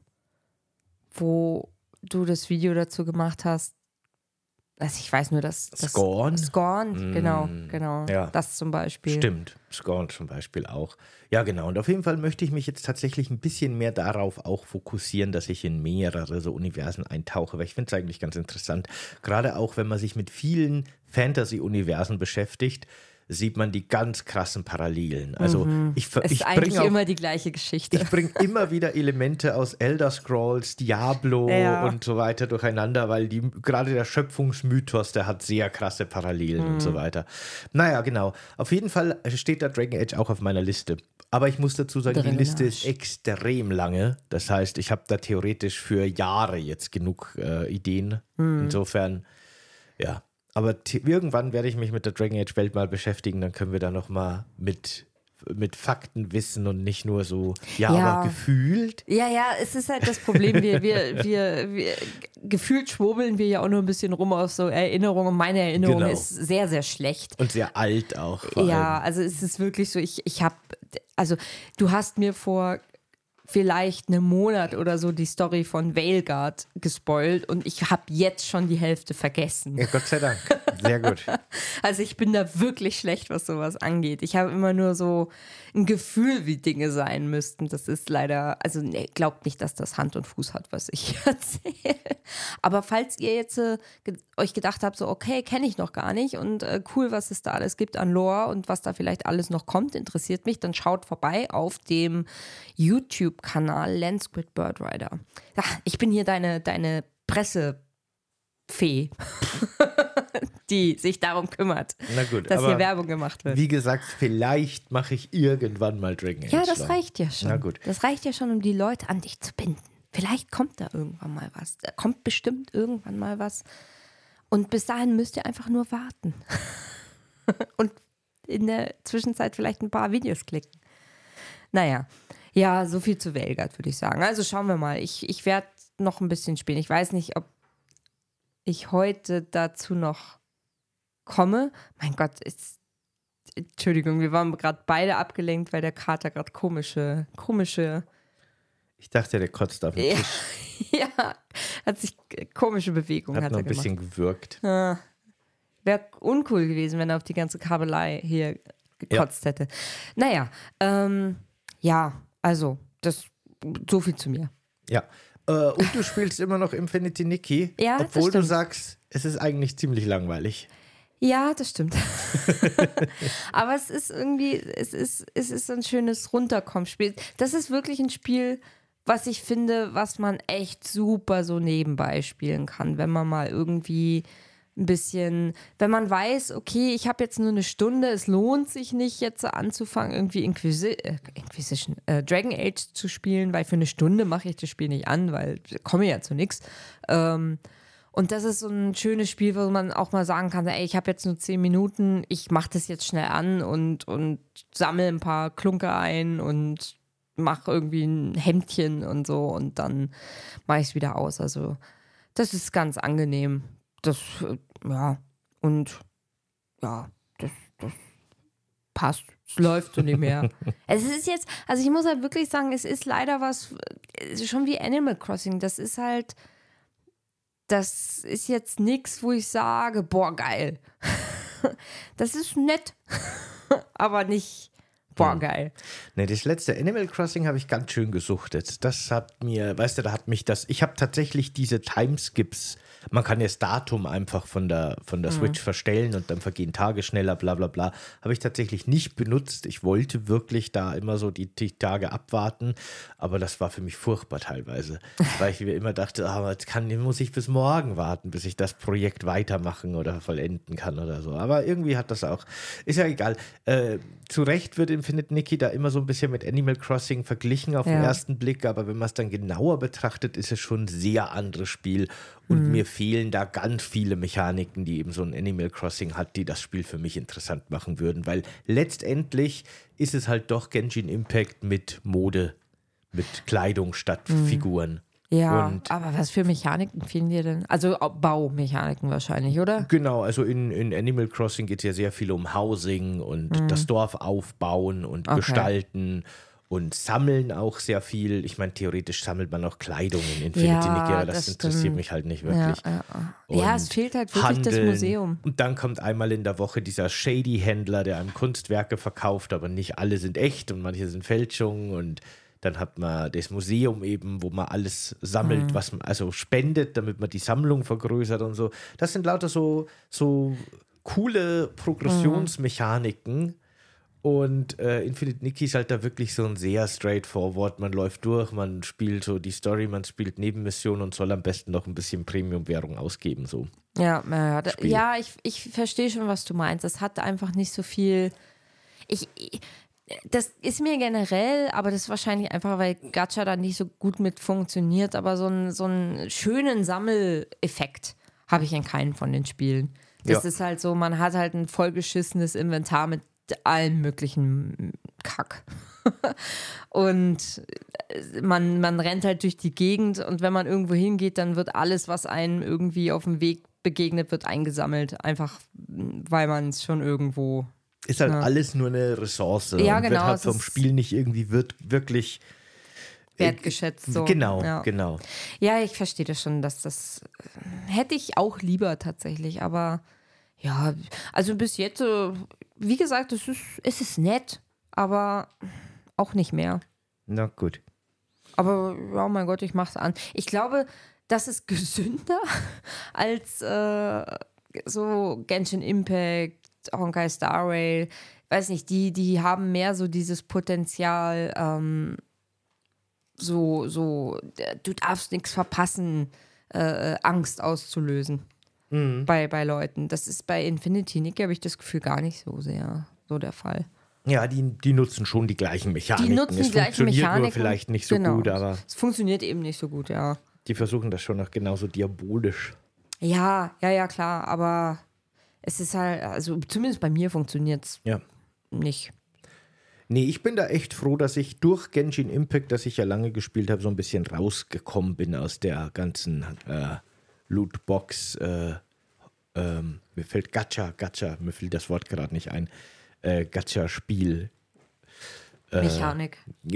wo du das Video dazu gemacht hast? Also ich weiß nur, dass Scorn? Scorn, genau. Ja. Das zum Beispiel. Stimmt, Scorn zum Beispiel auch. Ja, genau. Und auf jeden Fall möchte ich mich jetzt tatsächlich ein bisschen mehr darauf auch fokussieren, dass ich in mehrere so Universen eintauche, weil ich finde es eigentlich ganz interessant. Gerade auch, wenn man sich mit vielen Fantasy-Universen beschäftigt, sieht man die ganz krassen Parallelen. Also Es ist eigentlich immer die gleiche Geschichte. Ich bringe immer wieder Elemente aus Elder Scrolls, Diablo und so weiter durcheinander, weil gerade der Schöpfungsmythos, der hat sehr krasse Parallelen und so weiter. Naja, genau. Auf jeden Fall steht da Dragon Age auch auf meiner Liste. Aber ich muss dazu sagen, die Liste ist extrem lange. Das heißt, ich habe da theoretisch für Jahre jetzt genug Ideen. Insofern, ja. Aber irgendwann werde ich mich mit der Dragon Age Welt mal beschäftigen, dann können wir da nochmal mit Fakten wissen und nicht nur so, aber gefühlt. Ja, es ist halt das Problem, wir gefühlt schwurbeln wir ja auch nur ein bisschen rum auf so Erinnerungen. Meine Erinnerung ist sehr, sehr schlecht. Und sehr alt auch. Ja, also es ist wirklich so, du hast mir vor vielleicht einen Monat oder so die Story von Veilguard gespoilt und ich habe jetzt schon die Hälfte vergessen. Ja, Gott sei Dank. Sehr gut. Also ich bin da wirklich schlecht, was sowas angeht. Ich habe immer nur so ein Gefühl, wie Dinge sein müssten. Das ist leider, also glaubt nicht, dass das Hand und Fuß hat, was ich erzähle. Aber falls ihr jetzt euch gedacht habt, so okay, kenne ich noch gar nicht und cool, was es da alles gibt an Lore und was da vielleicht alles noch kommt, interessiert mich, dann schaut vorbei auf dem YouTube-Kanal Landsquid Bird Rider. Ja, ich bin hier deine Pressefee, die sich darum kümmert, dass hier Werbung gemacht wird. Wie gesagt, vielleicht mache ich irgendwann mal Dragon Age. Ja, das reicht ja schon. Na gut. Das reicht ja schon, um die Leute an dich zu binden. Vielleicht kommt da irgendwann mal was. Da kommt bestimmt irgendwann mal was. Und bis dahin müsst ihr einfach nur warten. Und in der Zwischenzeit vielleicht ein paar Videos klicken. Naja, ja, so viel zu Veilguard, würde ich sagen. Also schauen wir mal. Ich werde noch ein bisschen spielen. Ich weiß nicht, ob ich heute dazu noch komme. Mein Gott, Entschuldigung, wir waren gerade beide abgelenkt, weil der Kater gerade komische. Ich dachte, der kotzt auf den Tisch. Ja, hat sich komische Bewegungen hat noch ein bisschen gewürgt. Wäre uncool gewesen, wenn er auf die ganze Kabelei hier gekotzt hätte. Naja, also, so viel zu mir. Ja. Und du spielst immer noch Infinity Nikki, ja, obwohl du sagst, es ist eigentlich ziemlich langweilig. Ja, das stimmt. Aber es ist irgendwie, es ist ein schönes Runterkommen-Spiel. Das ist wirklich ein Spiel, was ich finde, was man echt super so nebenbei spielen kann, wenn man mal irgendwie ein bisschen, wenn man weiß, okay, ich habe jetzt nur eine Stunde, es lohnt sich nicht jetzt anzufangen, irgendwie Dragon Age zu spielen, weil für eine Stunde mache ich das Spiel nicht an, weil ich komme ja zu nichts. Und das ist so ein schönes Spiel, wo man auch mal sagen kann, ey, ich habe jetzt nur 10 Minuten, ich mache das jetzt schnell an und sammle ein paar Klunker ein und mache irgendwie ein Hemdchen und so und dann mache ich es wieder aus. Also das ist ganz angenehm. Das passt. Es läuft so nicht mehr. Es ist jetzt, also ich muss halt wirklich sagen, es ist leider was, schon wie Animal Crossing. Das ist jetzt nichts, wo ich sage, boah, geil. Das ist nett, aber nicht, Boah, geil. Ne, das letzte Animal Crossing habe ich ganz schön gesuchtet. Das hat mir, weißt du, da hat mich das, ich habe tatsächlich diese Timeskips, man kann ja das Datum einfach von der Switch verstellen und dann vergehen Tage schneller, bla bla bla, habe ich tatsächlich nicht benutzt. Ich wollte wirklich da immer so die Tage abwarten, aber das war für mich furchtbar teilweise, weil ich mir immer dachte, muss ich bis morgen warten, bis ich das Projekt weitermachen oder vollenden kann oder so. Aber irgendwie hat das auch, ist ja egal. Zu Recht wird Infinite Nikki da immer so ein bisschen mit Animal Crossing verglichen auf den ersten Blick, aber wenn man es dann genauer betrachtet, ist es schon ein sehr anderes Spiel und mir fehlen da ganz viele Mechaniken, die eben so ein Animal Crossing hat, die das Spiel für mich interessant machen würden, weil letztendlich ist es halt doch Genshin Impact mit Mode, mit Kleidung statt Figuren. Ja, Und aber was für Mechaniken fehlen dir denn? Also Baumechaniken wahrscheinlich, oder? genau, also in Animal Crossing geht es ja sehr viel um Housing und das Dorf aufbauen und gestalten und sammeln auch sehr viel. Ich meine, theoretisch sammelt man auch Kleidung in Infinity Nikki, aber das interessiert stimmt. mich halt nicht wirklich. Ja, es fehlt halt wirklich das Museum. Und dann kommt einmal in der Woche dieser Shady-Händler, der einem Kunstwerke verkauft, aber nicht alle sind echt und manche sind Fälschungen und dann hat man das Museum eben, wo man alles sammelt, was man also spendet, damit man die Sammlung vergrößert und so. Das sind lauter so coole Progressionsmechaniken. Und Infinite Nikki ist halt da wirklich so ein sehr straightforward. Man läuft durch, man spielt so die Story, man spielt Nebenmissionen und soll am besten noch ein bisschen Premium-Währung ausgeben. So. Ja, ich verstehe schon, was du meinst. Das hat einfach nicht so viel. Das ist mir generell, aber das ist wahrscheinlich einfach, weil Gacha da nicht so gut mit funktioniert, aber so einen schönen Sammeleffekt habe ich in keinem von den Spielen. Das ist halt so, man hat halt ein vollgeschissenes Inventar mit allen möglichen Kack. Und man rennt halt durch die Gegend und wenn man irgendwo hingeht, dann wird alles, was einem irgendwie auf dem Weg begegnet, wird eingesammelt. Einfach, weil man es schon irgendwo... Ist halt alles nur eine Ressource. Ja, und genau. wird halt vom Spiel nicht irgendwie wirklich wertgeschätzt. So. Genau. Ja, ich verstehe das schon, dass das hätte ich auch lieber tatsächlich, aber ja, also bis jetzt, wie gesagt, es ist nett, aber auch nicht mehr. Na gut. Aber ja, mein Gott, ich mach's an. Ich glaube, das ist gesünder als so Genshin Impact, Honkai Star Rail, weiß nicht, die haben mehr so dieses Potenzial, du darfst nichts verpassen, Angst auszulösen bei Leuten. Das ist bei Infinity Nikki, habe ich das Gefühl, gar nicht so sehr so der Fall. Ja, die nutzen schon die gleichen Mechaniken. Die nutzen die gleichen Mechaniken. Nur vielleicht nicht so gut, aber es funktioniert eben nicht so gut, ja. Die versuchen das schon noch genauso diabolisch. Ja, klar, aber es ist halt, also zumindest bei mir funktioniert es nicht. Nee, ich bin da echt froh, dass ich durch Genshin Impact, das ich ja lange gespielt habe, so ein bisschen rausgekommen bin aus der ganzen Lootbox. Mir fällt Gacha, mir fällt das Wort gerade nicht ein. Gacha-Spiel. Mechanik.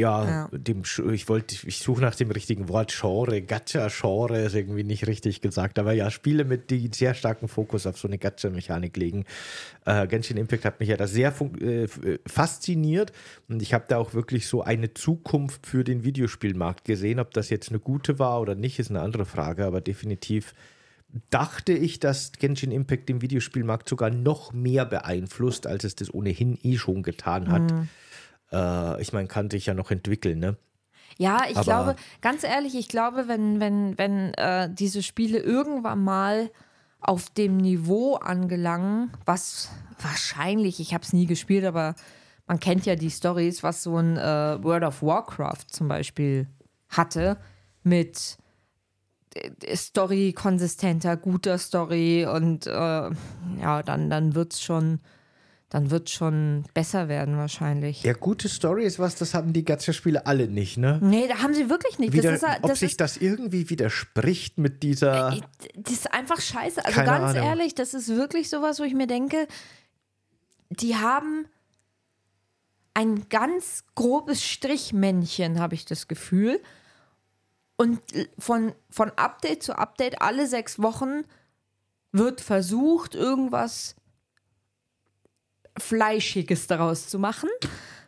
Ich suche nach dem richtigen Wort. Genre, Gacha-Genre ist irgendwie nicht richtig gesagt. Aber ja, Spiele, die sehr starken Fokus auf so eine Gacha-Mechanik legen. Genshin Impact hat mich ja da sehr fasziniert. Und ich habe da auch wirklich so eine Zukunft für den Videospielmarkt gesehen. Ob das jetzt eine gute war oder nicht, ist eine andere Frage. Aber definitiv dachte ich, dass Genshin Impact den Videospielmarkt sogar noch mehr beeinflusst, als es das ohnehin schon getan hat. Ich meine, kann sich ja noch entwickeln, ne? Ja, ich glaube, ganz ehrlich, wenn diese Spiele irgendwann mal auf dem Niveau angelangen, was wahrscheinlich, ich habe es nie gespielt, aber man kennt ja die Storys, was so ein World of Warcraft zum Beispiel hatte, mit Story konsistenter, guter Story und dann wird's schon besser werden wahrscheinlich. Ja, gute Story ist was, das haben die Gacha-Spiele alle nicht, ne? Nee, da haben sie wirklich nicht. Das irgendwie widerspricht mit dieser... Das ist einfach scheiße. Also Keine ganz Ahnung. ehrlich, das ist wirklich sowas, wo ich mir denke, die haben ein ganz grobes Strichmännchen, habe ich das Gefühl. Und von Update zu Update, alle 6 Wochen wird versucht, irgendwas Fleischiges daraus zu machen.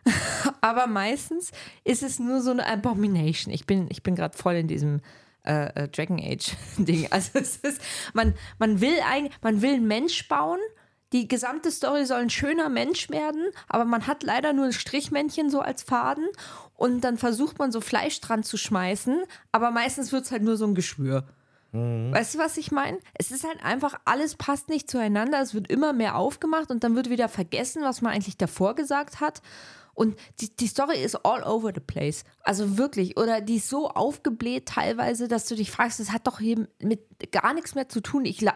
Aber meistens ist es nur so eine Abomination. Ich bin gerade voll in diesem Dragon Age-Ding. Also es ist, man will einen Mensch bauen. Die gesamte Story soll ein schöner Mensch werden, aber man hat leider nur ein Strichmännchen so als Faden und dann versucht man so Fleisch dran zu schmeißen, aber meistens wird es halt nur so ein Geschwür. Weißt du, was ich meine? Es ist halt einfach, alles passt nicht zueinander, es wird immer mehr aufgemacht und dann wird wieder vergessen, was man eigentlich davor gesagt hat. Und die Story ist all over the place. Also wirklich. Oder die ist so aufgebläht teilweise, dass du dich fragst, das hat doch hier mit gar nichts mehr zu tun. Ich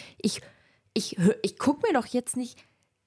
gucke mir doch jetzt nicht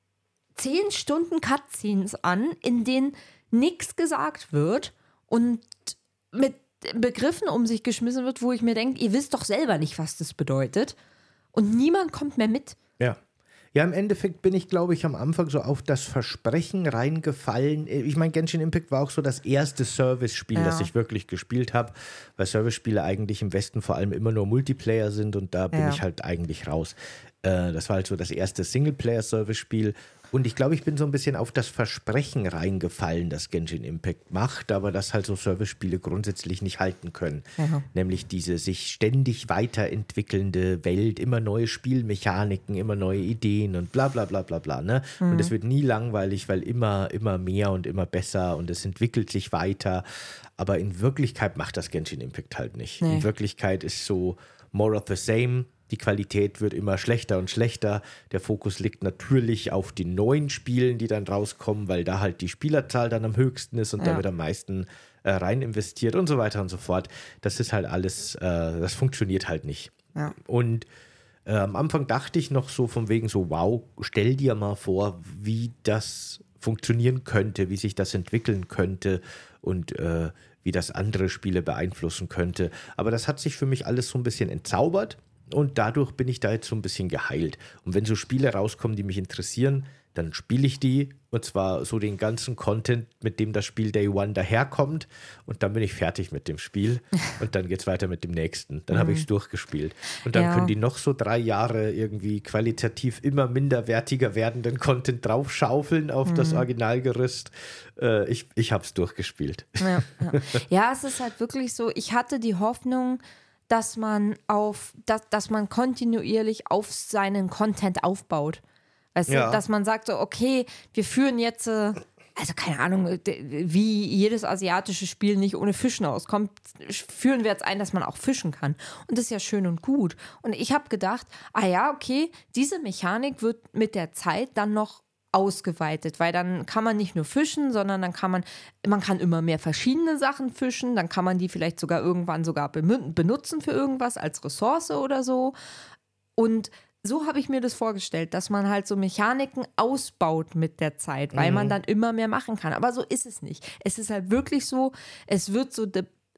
10 Stunden Cutscenes an, in denen nichts gesagt wird und mit Begriffen um sich geschmissen wird, wo ich mir denke, ihr wisst doch selber nicht, was das bedeutet. Und niemand kommt mehr mit. Ja. Ja, im Endeffekt bin ich, glaube ich, am Anfang so auf das Versprechen reingefallen. Ich meine, Genshin Impact war auch so das erste Service-Spiel, das ich wirklich gespielt habe, weil Service-Spiele eigentlich im Westen vor allem immer nur Multiplayer sind und da bin ich halt eigentlich raus. Das war halt so das erste Singleplayer-Service-Spiel. Und ich glaube, ich bin so ein bisschen auf das Versprechen reingefallen, das Genshin Impact macht, aber das halt so Service-Spiele grundsätzlich nicht halten können. Ja. Nämlich diese sich ständig weiterentwickelnde Welt, immer neue Spielmechaniken, immer neue Ideen und bla bla bla bla bla. Ne? Und es wird nie langweilig, weil immer mehr und immer besser und es entwickelt sich weiter. Aber in Wirklichkeit macht das Genshin Impact halt nicht. Nee. In Wirklichkeit ist so more of the same. Die Qualität wird immer schlechter und schlechter. Der Fokus liegt natürlich auf den neuen Spielen, die dann rauskommen, weil da halt die Spielerzahl dann am höchsten ist und da wird am meisten rein investiert und so weiter und so fort. Das ist halt alles, das funktioniert halt nicht. Ja. Und am Anfang dachte ich noch so von wegen so, wow, stell dir mal vor, wie das funktionieren könnte, wie sich das entwickeln könnte und wie das andere Spiele beeinflussen könnte. Aber das hat sich für mich alles so ein bisschen entzaubert. Und dadurch bin ich da jetzt so ein bisschen geheilt. Und wenn so Spiele rauskommen, die mich interessieren, dann spiele ich die. Und zwar so den ganzen Content, mit dem das Spiel Day One daherkommt. Und dann bin ich fertig mit dem Spiel. Und dann geht es weiter mit dem nächsten. Dann habe ich es durchgespielt. Und dann können die noch so 3 Jahre irgendwie qualitativ immer minderwertiger werdenden Content draufschaufeln auf das Originalgerüst. Ich habe es durchgespielt. Ja, es ist halt wirklich so, ich hatte die Hoffnung, dass man kontinuierlich auf seinen Content aufbaut. Weißt du, dass man sagt so, okay, wir führen jetzt, also keine Ahnung, wie jedes asiatische Spiel nicht ohne Fischen auskommt, führen wir jetzt ein, dass man auch fischen kann. Und das ist ja schön und gut. Und ich habe gedacht, okay, diese Mechanik wird mit der Zeit dann noch ausgeweitet, weil dann kann man nicht nur fischen, sondern dann kann man kann immer mehr verschiedene Sachen fischen, dann kann man die vielleicht sogar irgendwann benutzen für irgendwas als Ressource oder so. Und so habe ich mir das vorgestellt, dass man halt so Mechaniken ausbaut mit der Zeit, weil man dann immer mehr machen kann. Aber so ist es nicht. Es ist halt wirklich so, es wird so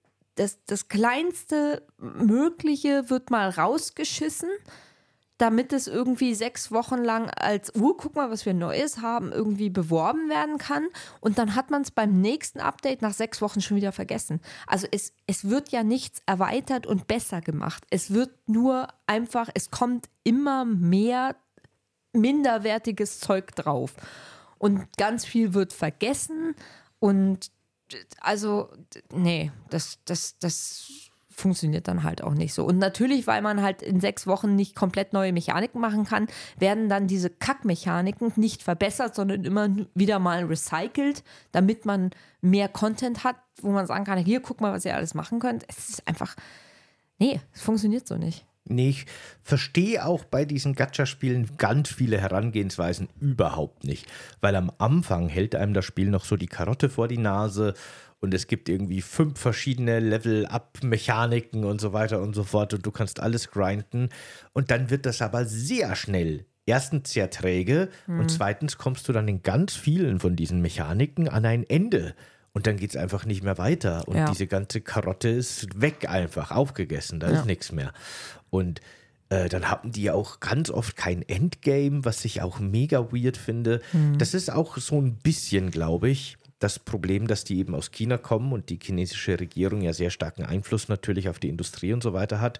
das kleinste Mögliche wird mal rausgeschissen, damit es irgendwie 6 Wochen lang als, guck mal, was wir Neues haben, irgendwie beworben werden kann. Und dann hat man es beim nächsten Update nach 6 Wochen schon wieder vergessen. Also es wird ja nichts erweitert und besser gemacht. Es wird nur einfach, es kommt immer mehr minderwertiges Zeug drauf. Und ganz viel wird vergessen. Und also, nee, das funktioniert dann halt auch nicht so. Und natürlich, weil man halt in 6 Wochen nicht komplett neue Mechaniken machen kann, werden dann diese Kackmechaniken nicht verbessert, sondern immer wieder mal recycelt, damit man mehr Content hat, wo man sagen kann, hier, guck mal, was ihr alles machen könnt. Es ist einfach, es funktioniert so nicht. Nee, ich verstehe auch bei diesen Gacha-Spielen ganz viele Herangehensweisen überhaupt nicht. Weil am Anfang hält einem das Spiel noch so die Karotte vor die Nase und es gibt irgendwie 5 verschiedene Level-Up-Mechaniken und so weiter und so fort und du kannst alles grinden. Und dann wird das aber sehr schnell. Erstens sehr träge und zweitens kommst du dann in ganz vielen von diesen Mechaniken an ein Ende. Und dann geht es einfach nicht mehr weiter. Und diese ganze Karotte ist weg einfach, aufgegessen. Da ist nichts mehr. Und dann haben die auch ganz oft kein Endgame, was ich auch mega weird finde. Das ist auch so ein bisschen, glaube ich, das Problem, dass die eben aus China kommen und die chinesische Regierung ja sehr starken Einfluss natürlich auf die Industrie und so weiter hat.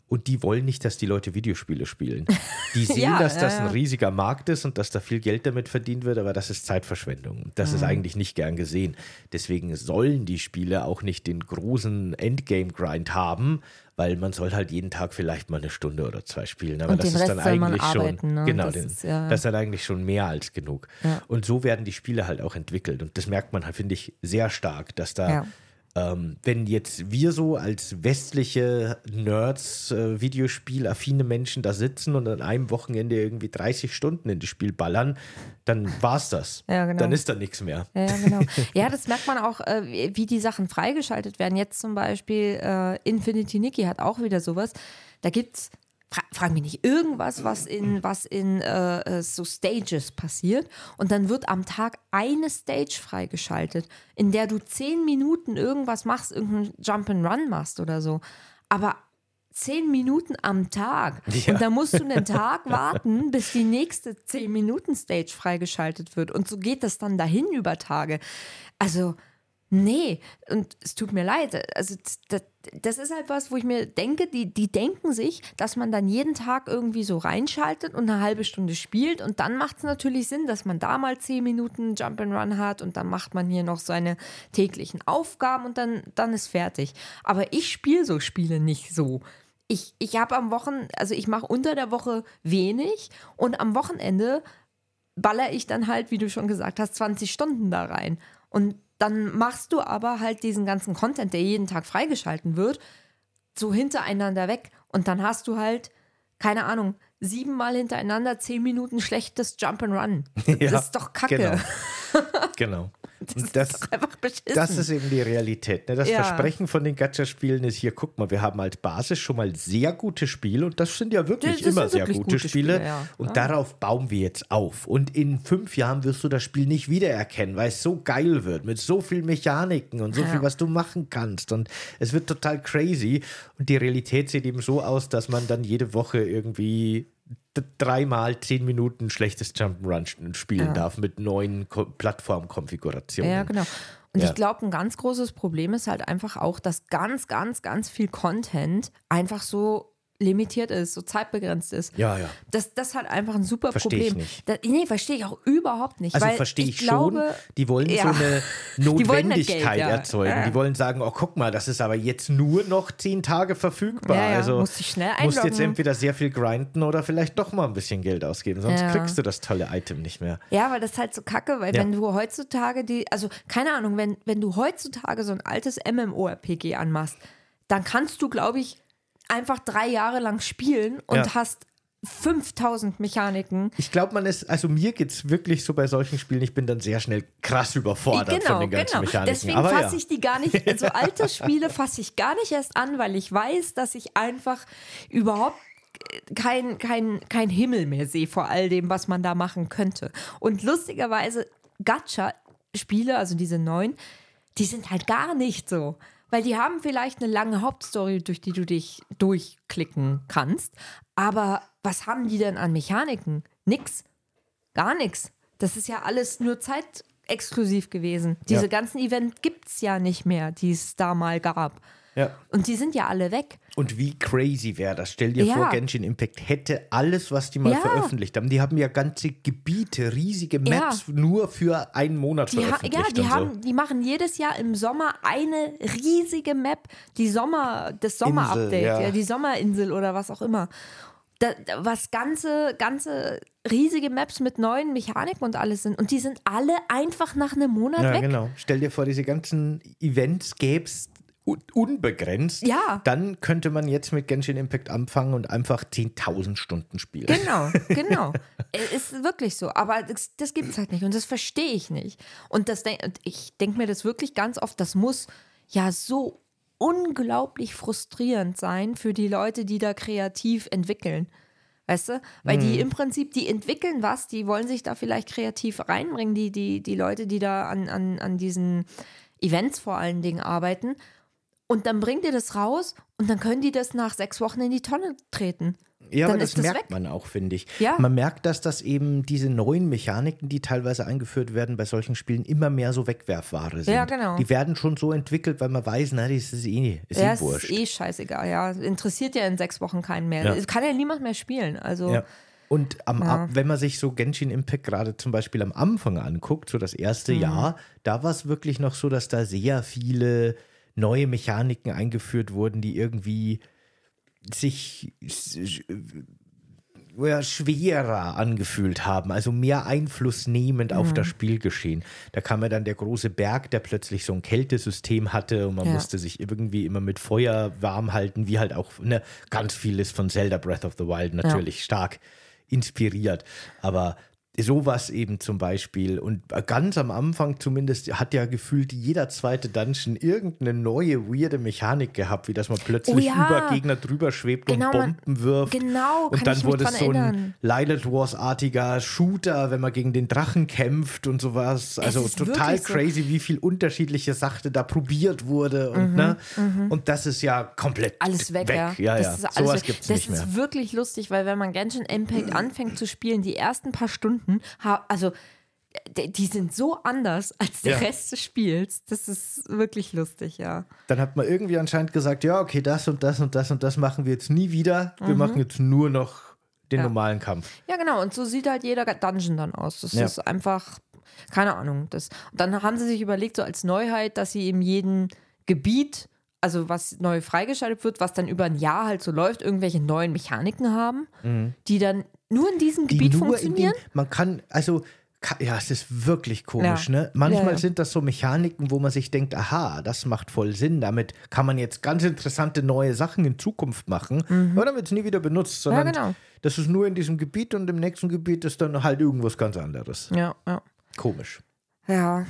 und die wollen nicht, dass die Leute Videospiele spielen. Die sehen, dass das ein riesiger Markt ist und dass da viel Geld damit verdient wird, aber das ist Zeitverschwendung. Das ist eigentlich nicht gern gesehen. Deswegen sollen die Spiele auch nicht den großen Endgame-Grind haben, weil man soll halt jeden Tag vielleicht mal eine Stunde oder 2 spielen. Aber Und das den ist Rest dann soll man eigentlich arbeiten, schon, ne? genau, Das ist, ja. das ist dann eigentlich schon mehr als genug. Ja. Und so werden die Spiele halt auch entwickelt. Und das merkt man halt, finde ich, sehr stark, dass da wenn jetzt wir so als westliche Nerds, Videospielaffine Menschen da sitzen und an einem Wochenende irgendwie 30 Stunden in das Spiel ballern, dann war's das. Ja, genau. Dann ist da nichts mehr. Ja, genau. Ja, das merkt man auch, wie die Sachen freigeschaltet werden. Jetzt zum Beispiel Infinity Nikki hat auch wieder sowas. Da gibt's, frag mich nicht, irgendwas, was in so Stages passiert. Und dann wird am Tag eine Stage freigeschaltet, in der du 10 Minuten irgendwas machst, irgendeinen Jump'n'Run machst oder so. Aber 10 Minuten am Tag. Ja. Und da musst du einen Tag warten, bis die nächste 10-Minuten-Stage freigeschaltet wird. Und so geht das dann dahin über Tage. Also, nee, und es tut mir leid. Also, das ist halt was, wo ich mir denke, die denken sich, dass man dann jeden Tag irgendwie so reinschaltet und eine halbe Stunde spielt. Und dann macht es natürlich Sinn, dass man da mal 10 Minuten Jump'n'Run hat und dann macht man hier noch seine täglichen Aufgaben und dann ist fertig. Aber ich spiele so Spiele nicht so. Ich habe ich mache unter der Woche wenig und am Wochenende baller ich dann halt, wie du schon gesagt hast, 20 Stunden da rein. Und dann machst du aber halt diesen ganzen Content, der jeden Tag freigeschalten wird, so hintereinander weg. Und dann hast du halt, keine Ahnung, 7 Mal hintereinander 10 Minuten schlechtes Jump'n'Run. Das ist doch Kacke. Genau. Das ist doch einfach beschissen. Das ist eben die Realität. Ne? Das Versprechen von den Gacha-Spielen ist hier, guck mal, wir haben als Basis schon mal sehr gute Spiele und das sind ja wirklich Das immer sind sehr wirklich gute Spiele. ja. Und darauf bauen wir jetzt auf. Und in 5 Jahren wirst du das Spiel nicht wiedererkennen, weil es so geil wird, mit so viel Mechaniken und so viel, was du machen kannst. Und es wird total crazy. Und die Realität sieht eben so aus, dass man dann jede Woche irgendwie 3 mal 10 Minuten schlechtes Jump'n'Run spielen darf mit neuen Plattformkonfigurationen. Ja, genau. Und ich glaube, ein ganz großes Problem ist halt einfach auch, dass ganz, ganz, ganz viel Content einfach so limitiert ist, so zeitbegrenzt ist. Ja, ja. Das hat einfach ein super Verstehe Problem. ich nicht. Nee, verstehe ich auch überhaupt nicht. Also weil verstehe ich glaube, schon, die wollen so eine Die wollen Notwendigkeit Geld, erzeugen. Die wollen sagen, oh guck mal, das ist aber jetzt nur noch 10 Tage verfügbar. Ja, Also musst dich schnell musst jetzt einloggen. entweder sehr viel grinden oder vielleicht doch mal ein bisschen Geld ausgeben, sonst kriegst du das tolle Item nicht mehr. Ja, weil das ist halt so kacke, weil wenn du heutzutage keine Ahnung, wenn du heutzutage so ein altes MMORPG anmachst, dann kannst du, glaube ich, einfach 3 Jahre lang spielen und hast 5000 Mechaniken. Ich glaube, also mir geht es wirklich so bei solchen Spielen, ich bin dann sehr schnell krass überfordert von den ganzen Mechaniken. Deswegen fasse ich die gar nicht, so alte Spiele fasse ich gar nicht erst an, weil ich weiß, dass ich einfach überhaupt kein Himmel mehr sehe vor all dem, was man da machen könnte. Und lustigerweise, Gacha-Spiele, also diese neuen, die sind halt gar nicht so. Weil die haben vielleicht eine lange Hauptstory, durch die du dich durchklicken kannst. Aber was haben die denn an Mechaniken? Nix. Gar nichts. Das ist ja alles nur zeitexklusiv gewesen. Diese ganzen Events gibt es ja nicht mehr, die es da mal gab. Ja. Und die sind ja alle weg. Und wie crazy wäre das? Stell dir vor, Genshin Impact hätte alles, was die mal veröffentlicht haben. Die haben ja ganze Gebiete, riesige Maps nur für einen Monat veröffentlicht. Die machen jedes Jahr im Sommer eine riesige Map, das Sommer-Update, die Sommerinsel oder was auch immer. Was ganze riesige Maps mit neuen Mechaniken und alles sind. Und die sind alle einfach nach einem Monat weg. Ja, genau. Stell dir vor, diese ganzen Events gäbe es unbegrenzt, dann könnte man jetzt mit Genshin Impact anfangen und einfach 10.000 Stunden spielen. Genau. Ist wirklich so. Aber das gibt es halt nicht und das verstehe ich nicht. Und ich denke mir das wirklich ganz oft, das muss ja so unglaublich frustrierend sein für die Leute, die da kreativ entwickeln. Weißt du? Weil die im Prinzip, die entwickeln was, die wollen sich da vielleicht kreativ reinbringen, die Leute, die da an diesen Events vor allen Dingen arbeiten. und dann bringt ihr das raus und dann können die das nach 6 Wochen in die Tonne treten. Ja, Dann aber das ist das merkt weg. man auch, finde ich. Ja. Man merkt, dass das eben diese neuen Mechaniken, die teilweise eingeführt werden bei solchen Spielen, immer mehr so Wegwerfware sind. Ja, genau. Die werden schon so entwickelt, weil man weiß, na, das ist Ja, es wurscht. ist scheißegal, ja. Interessiert ja in 6 Wochen keinen mehr. Ja. Es kann ja niemand mehr spielen. Also, Ja. Und wenn man sich so Genshin Impact gerade zum Beispiel am Anfang anguckt, so das erste Jahr, da war es wirklich noch so, dass da sehr viele neue Mechaniken eingeführt wurden, die irgendwie sich schwerer angefühlt haben, also mehr Einfluss nehmend auf das Spielgeschehen. Da kam ja dann der große Berg, der plötzlich so ein Kältesystem hatte und man musste sich irgendwie immer mit Feuer warm halten, wie halt auch ganz vieles von Zelda Breath of the Wild natürlich stark inspiriert. Aber sowas eben zum Beispiel und ganz am Anfang zumindest hat ja gefühlt jeder zweite Dungeon irgendeine neue, weirde Mechanik gehabt, wie dass man plötzlich über Gegner drüber schwebt und Bomben wirft. Genau, und dann wurde es so ein Lilith Wars-artiger Shooter, wenn man gegen den Drachen kämpft und sowas. Also total crazy, wie viel unterschiedliche Sachen da probiert wurde. Und das ist ja komplett alles weg. Ja. Das ist alles sowas weg. gibt es nicht mehr. Das ist wirklich lustig, weil wenn man Genshin Impact anfängt zu spielen, die ersten paar Stunden, also die sind so anders als der Rest des Spiels. Das ist wirklich lustig, ja. Dann hat man irgendwie anscheinend gesagt, ja, okay, das und das und das und das machen wir jetzt nie wieder. Wir machen jetzt nur noch den normalen Kampf. Ja, genau. Und so sieht halt jeder Dungeon dann aus. Das ist einfach, keine Ahnung. Und dann haben sie sich überlegt, so als Neuheit, dass sie in jedem Gebiet, also was neu freigeschaltet wird, was dann über ein Jahr halt so läuft, irgendwelche neuen Mechaniken haben, die dann nur in diesem Gebiet funktionieren. Man kann, also, ja, es ist wirklich komisch, ne? Manchmal sind das so Mechaniken, wo man sich denkt, aha, das macht voll Sinn, damit kann man jetzt ganz interessante neue Sachen in Zukunft machen, aber dann wird es nie wieder benutzt, sondern das ist nur in diesem Gebiet und im nächsten Gebiet ist dann halt irgendwas ganz anderes. Ja. Komisch. Ja,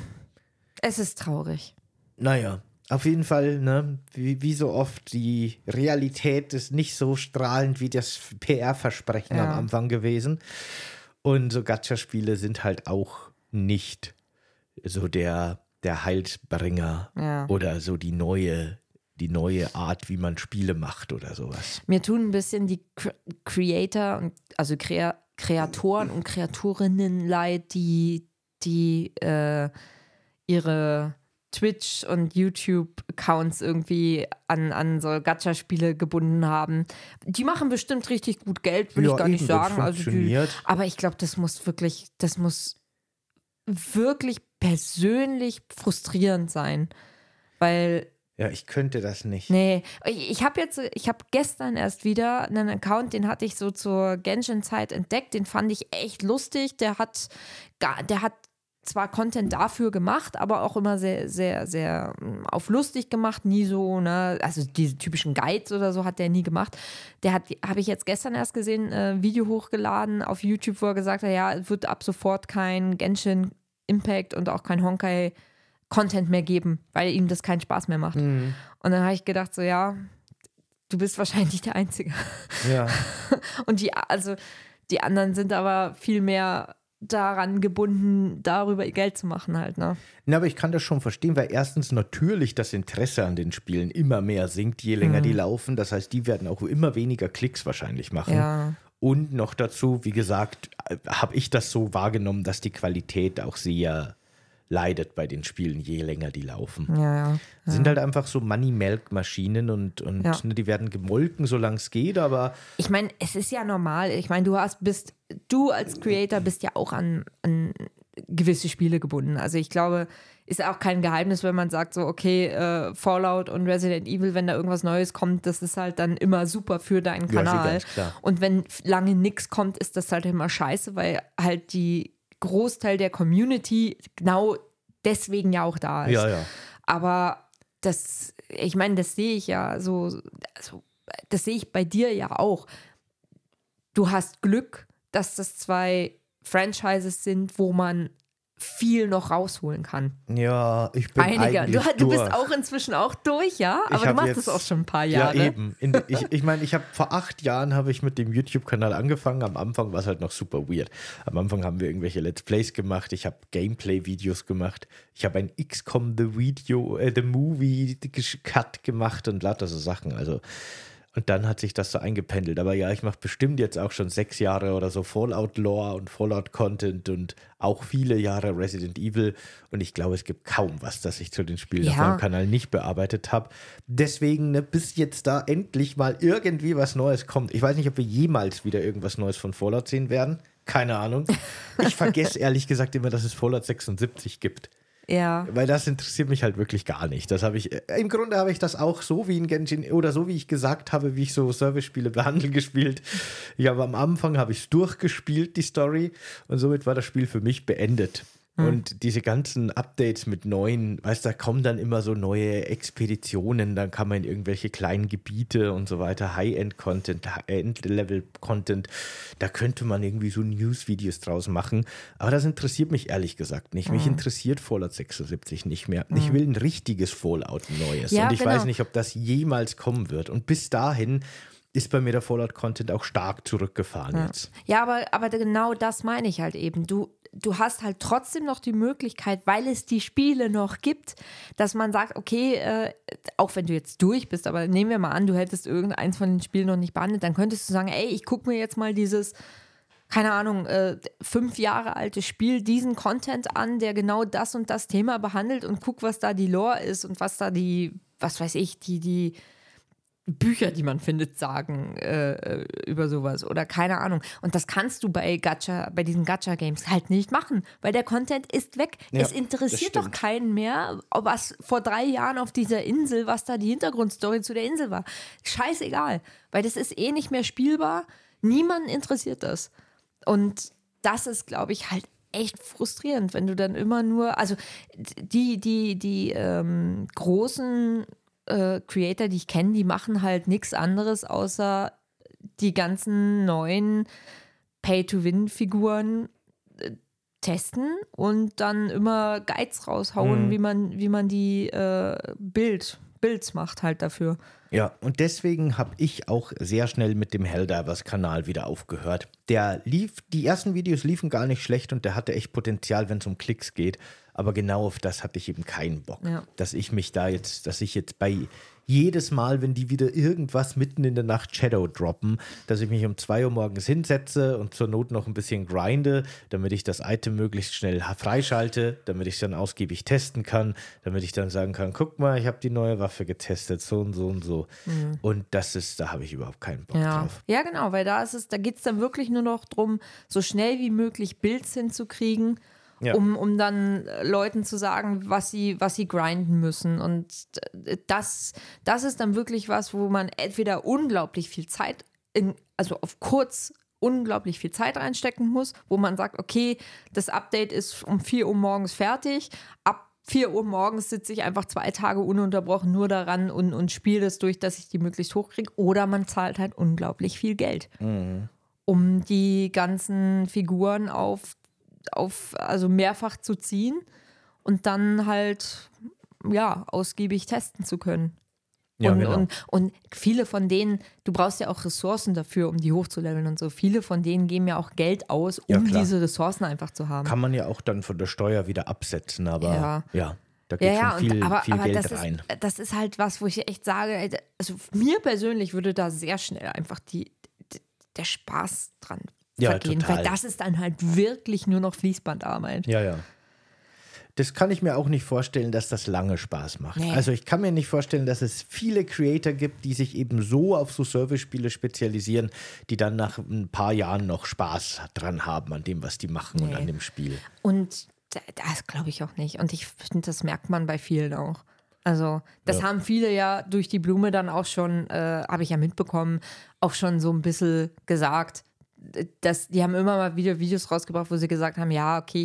es ist traurig. Naja. Auf jeden Fall, ne, wie so oft, die Realität ist nicht so strahlend wie das PR-Versprechen am Anfang gewesen. Und so Gacha-Spiele sind halt auch nicht so der Heilsbringer oder so die neue Art, wie man Spiele macht oder sowas. Mir tun ein bisschen die Creator, also Kreatoren und Kreatorinnen leid, die ihre Twitch- und YouTube-Accounts irgendwie an so Gacha-Spiele gebunden haben. Die machen bestimmt richtig gut Geld, will ich gar nicht sagen. Aber ich glaube, das muss wirklich persönlich frustrierend sein. Weil ja, ich könnte das nicht. Nee, ich habe gestern erst wieder einen Account, den hatte ich so zur Genshin-Zeit entdeckt, den fand ich echt lustig. Der hat zwar Content dafür gemacht, aber auch immer sehr, sehr, sehr auf lustig gemacht, nie so, ne, also diese typischen Guides oder so hat der nie gemacht. Habe ich jetzt gestern erst gesehen, ein Video hochgeladen auf YouTube, wo er gesagt hat, ja, es wird ab sofort kein Genshin Impact und auch kein Honkai Content mehr geben, weil ihm das keinen Spaß mehr macht. Und dann habe ich gedacht, so ja, du bist wahrscheinlich der Einzige. Ja. Und die anderen sind aber viel mehr daran gebunden, darüber Geld zu machen halt, ne? Na, aber ich kann das schon verstehen, weil erstens natürlich das Interesse an den Spielen immer mehr sinkt, je länger die laufen. Das heißt, die werden auch immer weniger Klicks wahrscheinlich machen. Ja. Und noch dazu, wie gesagt, habe ich das so wahrgenommen, dass die Qualität auch sehr leidet bei den Spielen, je länger die laufen. Ja. Sind halt einfach so Money-Melk-Maschinen und ne, die werden gemolken, solange es geht, aber ich meine, es ist ja normal. Ich meine, du als Creator bist ja auch an gewisse Spiele gebunden. Also ich glaube, ist auch kein Geheimnis, wenn man sagt so, okay, Fallout und Resident Evil, wenn da irgendwas Neues kommt, das ist halt dann immer super für deinen Kanal. ganz klar. Und wenn lange nichts kommt, ist das halt immer scheiße, weil halt die Großteil der Community genau deswegen ja auch da ist. Ja. Aber das sehe ich ja so, also das sehe ich bei dir ja auch. Du hast Glück, dass das 2 Franchises sind, wo man viel noch rausholen kann. Ja, ich bin Einiger. eigentlich Du bist durch. auch inzwischen auch durch, ja? Ich Aber du hab machst jetzt- es auch schon ein paar Jahre. Ja, eben. Ich meine, ich habe vor 8 Jahren habe ich mit dem YouTube-Kanal angefangen. Am Anfang war es halt noch super weird. Am Anfang haben wir irgendwelche Let's Plays gemacht. Ich habe Gameplay-Videos gemacht. Ich habe ein XCOM The Movie Cut gemacht und lauter so Sachen. Also, und dann hat sich das so eingependelt. Aber ja, ich mache bestimmt jetzt auch schon 6 Jahre oder so Fallout-Lore und Fallout-Content und auch viele Jahre Resident Evil. Und ich glaube, es gibt kaum was, das ich zu den Spielen auf meinem Kanal nicht bearbeitet habe. Deswegen, ne, bis jetzt da endlich mal irgendwie was Neues kommt. Ich weiß nicht, ob wir jemals wieder irgendwas Neues von Fallout sehen werden. Keine Ahnung. Ich vergesse ehrlich gesagt immer, dass es Fallout 76 gibt. Ja. Weil das interessiert mich halt wirklich gar nicht. Das habe ich, im Grunde habe ich das auch so wie in Genshin oder so wie ich gesagt habe, wie ich so Service-Spiele behandle, gespielt. Am Anfang habe ich es durchgespielt, die Story, und somit war das Spiel für mich beendet. Und diese ganzen Updates mit neuen, weißt du, da kommen dann immer so neue Expeditionen, dann kann man in irgendwelche kleinen Gebiete und so weiter, High-End-Content, End-Level-Content, da könnte man irgendwie so News-Videos draus machen, aber das interessiert mich ehrlich gesagt nicht. Mich interessiert Fallout 76 nicht mehr. Ich will ein richtiges Fallout, ein neues, Ja, und ich genau. weiß nicht, ob das jemals kommen wird, und bis dahin ist bei mir der Fallout-Content auch stark zurückgefahren jetzt. Ja, aber genau das meine ich halt eben. Du hast halt trotzdem noch die Möglichkeit, weil es die Spiele noch gibt, dass man sagt, okay, auch wenn du jetzt durch bist, aber nehmen wir mal an, du hättest irgendeins von den Spielen noch nicht behandelt, dann könntest du sagen, ey, ich gucke mir jetzt mal dieses, keine Ahnung, 5 Jahre alte Spiel, diesen Content an, der genau das und das Thema behandelt, und guck, was da die Lore ist und was da die, was weiß ich, die Bücher, die man findet, sagen über sowas oder keine Ahnung. Und das kannst du bei diesen Gacha-Games halt nicht machen, weil der Content ist weg. Ja, es interessiert das doch stimmt. keinen mehr, was vor 3 Jahren auf dieser Insel, was da die Hintergrundstory zu der Insel war. Scheißegal, weil das ist eh nicht mehr spielbar. Niemanden interessiert das. Und das ist, glaube ich, halt echt frustrierend, wenn du dann immer nur, also die großen Creator, die ich kenne, die machen halt nichts anderes, außer die ganzen neuen Pay-to-Win-Figuren testen und dann immer Guides raushauen, wie man die Builds macht halt dafür. Ja, und deswegen habe ich auch sehr schnell mit dem Helldivers-Kanal wieder aufgehört. Die ersten Videos liefen gar nicht schlecht und der hatte echt Potenzial, wenn es um Klicks geht. Aber genau auf das hatte ich eben keinen Bock. Ja. Dass ich jetzt bei jedes Mal, wenn die wieder irgendwas mitten in der Nacht Shadow droppen, dass ich mich um 2 Uhr morgens hinsetze und zur Not noch ein bisschen grinde, damit ich das Item möglichst schnell freischalte, damit ich es dann ausgiebig testen kann, damit ich dann sagen kann, guck mal, ich habe die neue Waffe getestet, so und so und so. Mhm. Und da habe ich überhaupt keinen Bock drauf. Ja, genau, weil da geht es dann wirklich nur noch darum, so schnell wie möglich Builds hinzukriegen, ja. um dann Leuten zu sagen, was sie grinden müssen. Und das ist dann wirklich was, wo man entweder unglaublich viel Zeit, also auf kurz unglaublich viel Zeit reinstecken muss, wo man sagt, okay, das Update ist um 4 Uhr morgens fertig, ab 4 Uhr morgens sitze ich einfach 2 Tage ununterbrochen nur daran und spiele das durch, dass ich die möglichst hochkriege. Oder man zahlt halt unglaublich viel Geld, um die ganzen Figuren also mehrfach zu ziehen und dann halt, ja, ausgiebig testen zu können. Ja, und viele von denen, du brauchst ja auch Ressourcen dafür, um die hochzuleveln und so. Viele von denen geben ja auch Geld aus, um diese Ressourcen einfach zu haben. Kann man ja auch dann von der Steuer wieder absetzen, aber ja da geht schon viel Geld rein. Das ist halt was, wo ich echt sage, also mir persönlich würde da sehr schnell einfach der Spaß dran vergehen, total. Weil das ist dann halt wirklich nur noch Fließbandarbeit. Ja. Das kann ich mir auch nicht vorstellen, dass das lange Spaß macht. Nee. Also ich kann mir nicht vorstellen, dass es viele Creator gibt, die sich eben so auf so Service-Spiele spezialisieren, die dann nach ein paar Jahren noch Spaß dran haben an dem, was die machen und an dem Spiel. Und das glaube ich auch nicht. Und ich finde, das merkt man bei vielen auch. Also das haben viele ja durch die Blume dann auch schon, habe ich ja mitbekommen, auch schon so ein bisschen gesagt. Die haben immer mal wieder Videos rausgebracht, wo sie gesagt haben, ja, okay,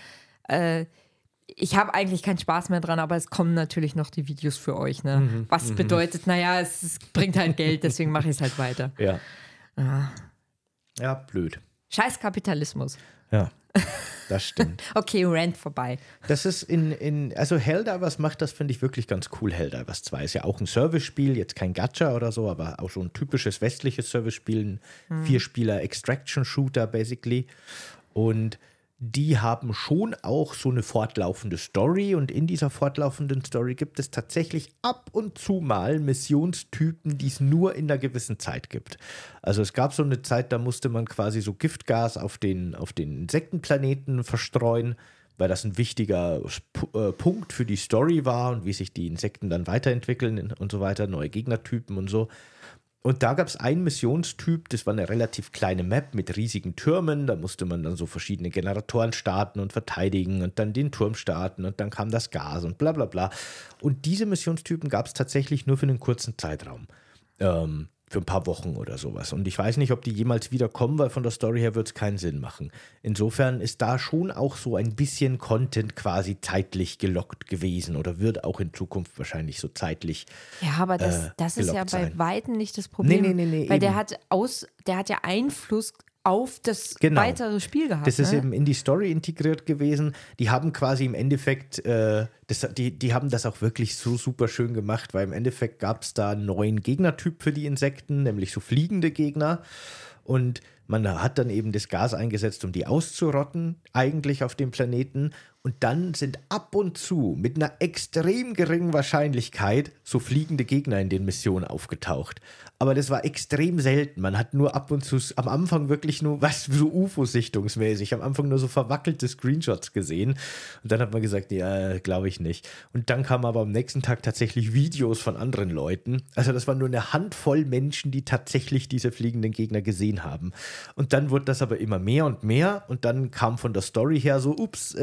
ich habe eigentlich keinen Spaß mehr dran, aber es kommen natürlich noch die Videos für euch. Ne? Was bedeutet, naja, es bringt halt Geld, deswegen mache ich es halt weiter. Ja, blöd. Scheiß Kapitalismus. Ja, das stimmt. Okay, Rant vorbei. Das ist also Helldivers macht das, finde ich, wirklich ganz cool. Helldivers 2 ist ja auch ein Service-Spiel, jetzt kein Gacha oder so, aber auch so ein typisches westliches Service-Spiel, ein Vierspieler-Extraction-Shooter basically. Und die haben schon auch so eine fortlaufende Story und in dieser fortlaufenden Story gibt es tatsächlich ab und zu mal Missionstypen, die es nur in einer gewissen Zeit gibt. Also es gab so eine Zeit, da musste man quasi so Giftgas auf den Insektenplaneten verstreuen, weil das ein wichtiger Punkt für die Story war und wie sich die Insekten dann weiterentwickeln und so weiter, neue Gegnertypen und so. Und da gab es einen Missionstyp, das war eine relativ kleine Map mit riesigen Türmen. Da musste man dann so verschiedene Generatoren starten und verteidigen und dann den Turm starten und dann kam das Gas und bla bla bla. Und diese Missionstypen gab es tatsächlich nur für einen kurzen Zeitraum. Für ein paar Wochen oder sowas. Und ich weiß nicht, ob die jemals wieder kommen, weil von der Story her wird es keinen Sinn machen. Insofern ist da schon auch so ein bisschen Content quasi zeitlich gelockt gewesen oder wird auch in Zukunft wahrscheinlich so zeitlich Ja, aber das ist ja bei sein. Weitem nicht das Problem. Nee, weil eben. der hat ja Einfluss auf das Genau. weitere Spiel gehabt. Das ist eben in die Story integriert gewesen. Die haben quasi im Endeffekt, die haben das auch wirklich so super schön gemacht, weil im Endeffekt gab es da einen neuen Gegnertyp für die Insekten, nämlich so fliegende Gegner. Und man hat dann eben das Gas eingesetzt, um die auszurotten, eigentlich auf dem Planeten. Und dann sind ab und zu mit einer extrem geringen Wahrscheinlichkeit so fliegende Gegner in den Missionen aufgetaucht. Aber das war extrem selten. Man hat nur ab und zu am Anfang wirklich nur, so UFO-sichtungsmäßig, am Anfang nur so verwackelte Screenshots gesehen. Und dann hat man gesagt, ja, glaube ich nicht. Und dann kamen aber am nächsten Tag tatsächlich Videos von anderen Leuten. Also das waren nur eine Handvoll Menschen, die tatsächlich diese fliegenden Gegner gesehen haben. Und dann wurde das aber immer mehr und mehr. Und dann kam von der Story her so,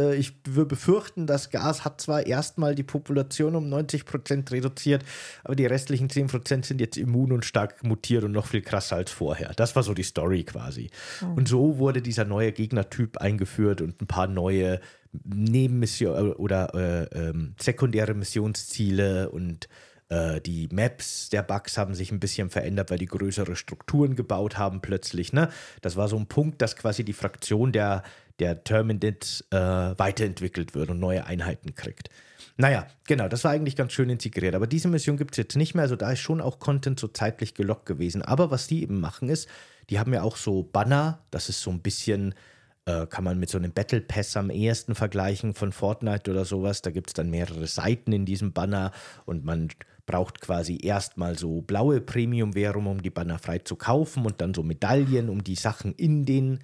wir befürchten, das Gas hat zwar erstmal die Population um 90% reduziert, aber die restlichen 10% sind jetzt immun und stark mutiert und noch viel krasser als vorher. Das war so die Story quasi. Und so wurde dieser neue Gegnertyp eingeführt und ein paar neue Nebenmissionen oder sekundäre Missionsziele und die Maps der Bugs haben sich ein bisschen verändert, weil die größere Strukturen gebaut haben plötzlich. Ne? Das war so ein Punkt, dass quasi die Fraktion der Terminids weiterentwickelt wird und neue Einheiten kriegt. Naja, genau, das war eigentlich ganz schön integriert. Aber diese Mission gibt es jetzt nicht mehr. Also da ist schon auch Content so zeitlich gelockt gewesen. Aber was die eben machen ist, die haben ja auch so Banner. Das ist so ein bisschen, kann man mit so einem Battle Pass am ehesten vergleichen von Fortnite oder sowas. Da gibt es dann mehrere Seiten in diesem Banner und man braucht quasi erstmal so blaue Premium-Währung, um die Banner frei zu kaufen und dann so Medaillen, um die Sachen in den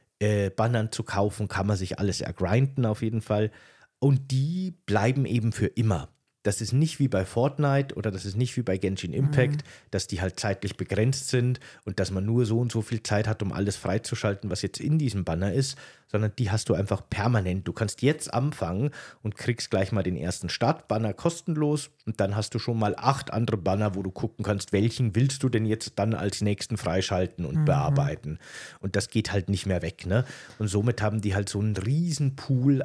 Bannern zu kaufen, kann man sich alles ergrinden auf jeden Fall. Und die bleiben eben für immer. Das ist nicht wie bei Fortnite oder das ist nicht wie bei Genshin Impact, dass die halt zeitlich begrenzt sind und dass man nur so und so viel Zeit hat, um alles freizuschalten, was jetzt in diesem Banner ist, sondern die hast du einfach permanent. Du kannst jetzt anfangen und kriegst gleich mal den ersten Startbanner kostenlos und dann hast du schon mal 8 andere Banner, wo du gucken kannst, welchen willst du denn jetzt dann als nächsten freischalten und bearbeiten. Und das geht halt nicht mehr weg, ne? Und somit haben die halt so einen riesen Pool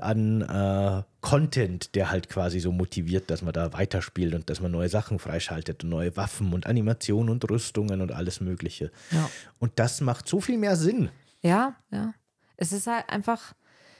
an Content, der halt quasi so motiviert, dass man da weiterspielt und dass man neue Sachen freischaltet und neue Waffen und Animationen und Rüstungen und alles Mögliche. Ja. Und das macht so viel mehr Sinn. Ja. Es ist halt einfach,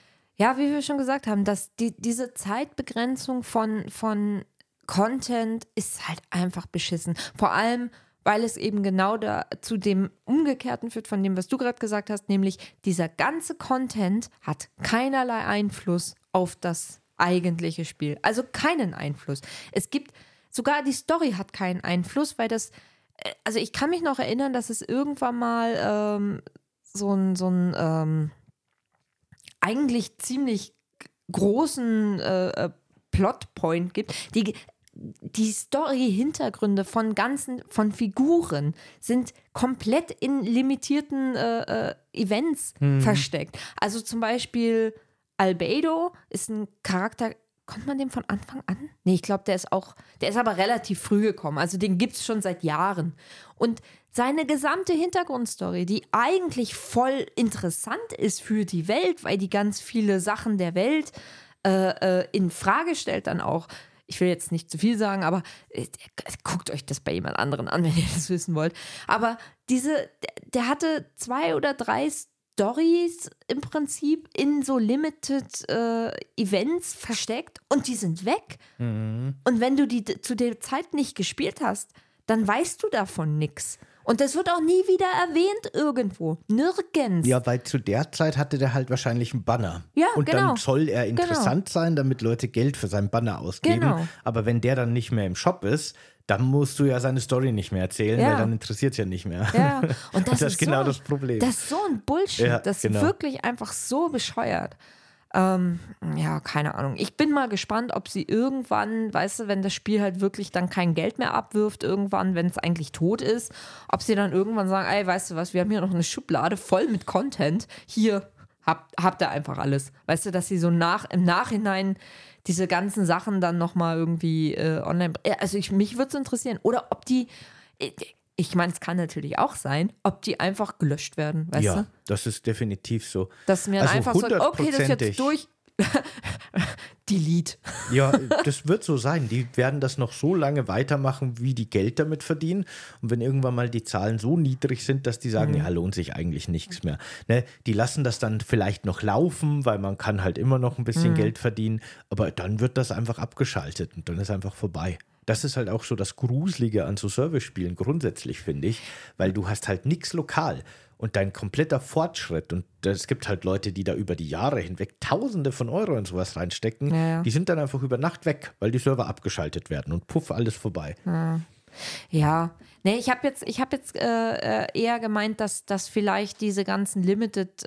ja, wie wir schon gesagt haben, dass diese Zeitbegrenzung von Content ist halt einfach beschissen. Vor allem, weil es eben genau zu dem Umgekehrten führt, von dem, was du gerade gesagt hast, nämlich dieser ganze Content hat keinerlei Einfluss auf das eigentliche Spiel. Also keinen Einfluss. Es gibt, sogar die Story hat keinen Einfluss, weil also ich kann mich noch erinnern, dass es irgendwann mal so ein eigentlich ziemlich großen Plotpoint gibt. Die Story-Hintergründe von Figuren sind komplett in limitierten Events versteckt. Also zum Beispiel Albedo ist ein Charakter, kommt man dem von Anfang an? Nee, ich glaube, der ist aber relativ früh gekommen. Also den gibt es schon seit Jahren. Und seine gesamte Hintergrundstory, die eigentlich voll interessant ist für die Welt, weil die ganz viele Sachen der Welt in Frage stellt dann auch. Ich will jetzt nicht zu viel sagen, aber guckt euch das bei jemand anderen an, wenn ihr das wissen wollt. Aber der hatte 2 oder 3 Stories im Prinzip in so Limited Events versteckt und die sind weg. Und wenn du die zu der Zeit nicht gespielt hast, dann weißt du davon nichts. Und das wird auch nie wieder erwähnt irgendwo. Nirgends. Ja, weil zu der Zeit hatte der halt wahrscheinlich einen Banner. Ja, und genau. dann soll er interessant sein, damit Leute Geld für seinen Banner ausgeben. Genau. Aber wenn der dann nicht mehr im Shop ist, dann musst du ja seine Story nicht mehr erzählen, Ja. weil dann interessiert es ja nicht mehr. Ja, und das, ist genau so, das Problem. Das ist so ein Bullshit. Ja, das ist genau. wirklich einfach so bescheuert. Ja, keine Ahnung. Ich bin mal gespannt, ob sie irgendwann, weißt du, wenn das Spiel halt wirklich dann kein Geld mehr abwirft, irgendwann, wenn es eigentlich tot ist, ob sie dann irgendwann sagen, ey, weißt du was, wir haben hier noch eine Schublade voll mit Content. Hier, habt ihr einfach alles. Weißt du, dass sie so im Nachhinein diese ganzen Sachen dann nochmal irgendwie online. Also mich würde es interessieren. Oder ob die. Ich meine, es kann natürlich auch sein, ob die einfach gelöscht werden, weißt Ja, du? das ist definitiv so. Dass mir Also einfach sagt, okay, das ist jetzt 100%. durch. Delete. Ja, das wird so sein. Die werden das noch so lange weitermachen, wie die Geld damit verdienen. Und wenn irgendwann mal die Zahlen so niedrig sind, dass die sagen, ja, lohnt sich eigentlich nichts mehr. Ne? Die lassen das dann vielleicht noch laufen, weil man kann halt immer noch ein bisschen Geld verdienen. Aber dann wird das einfach abgeschaltet und dann ist einfach vorbei. Das ist halt auch so das Gruselige an so Service-Spielen grundsätzlich, finde ich, weil du hast halt nichts lokal. Und dein kompletter Fortschritt, und es gibt halt Leute, die da über die Jahre hinweg Tausende von Euro in sowas reinstecken, Ja. die sind dann einfach über Nacht weg, weil die Server abgeschaltet werden und puff, alles vorbei. Ja, nee, ich habe jetzt eher gemeint, dass vielleicht diese ganzen Limited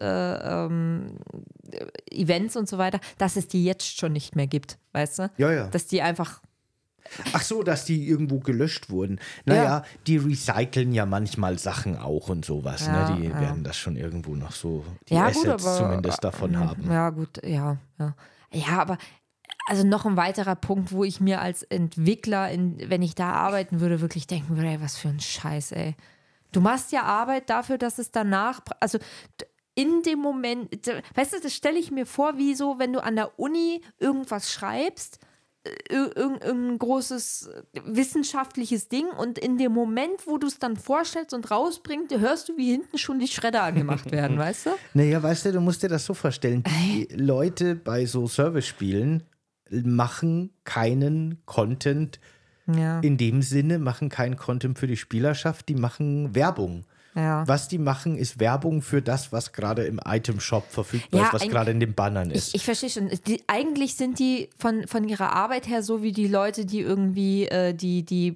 Events und so weiter, dass es die jetzt schon nicht mehr gibt, weißt du? Ja, ja. Dass die einfach. Ach so, dass die irgendwo gelöscht wurden. Naja, die recyceln ja manchmal Sachen auch und sowas. Ja, Ne? Die ja. werden das schon irgendwo noch so, die Ja, Assets gut, aber, zumindest davon haben. Ja, gut, ja. Ja, aber also noch ein weiterer Punkt, wo ich mir als Entwickler, wenn ich da arbeiten würde, wirklich denken würde, ey, was für ein Scheiß, ey. Du machst ja Arbeit dafür, dass es danach, also in dem Moment, weißt du, das stelle ich mir vor, wie so, wenn du an der Uni irgendwas schreibst, irgendein großes wissenschaftliches Ding und in dem Moment, wo du es dann vorstellst und rausbringst, hörst du, wie hinten schon die Schredder gemacht werden, weißt du? Naja, weißt du musst dir das so vorstellen, die Leute bei so Service-Spielen machen keinen Content Ja. in dem Sinne, machen keinen Content für die Spielerschaft, die machen Werbung. Ja. Was die machen, ist Werbung für das, was gerade im Item-Shop verfügbar Ja, ist, was gerade in den Bannern ist. Ich verstehe schon. Eigentlich sind die von ihrer Arbeit her so wie die Leute, die irgendwie die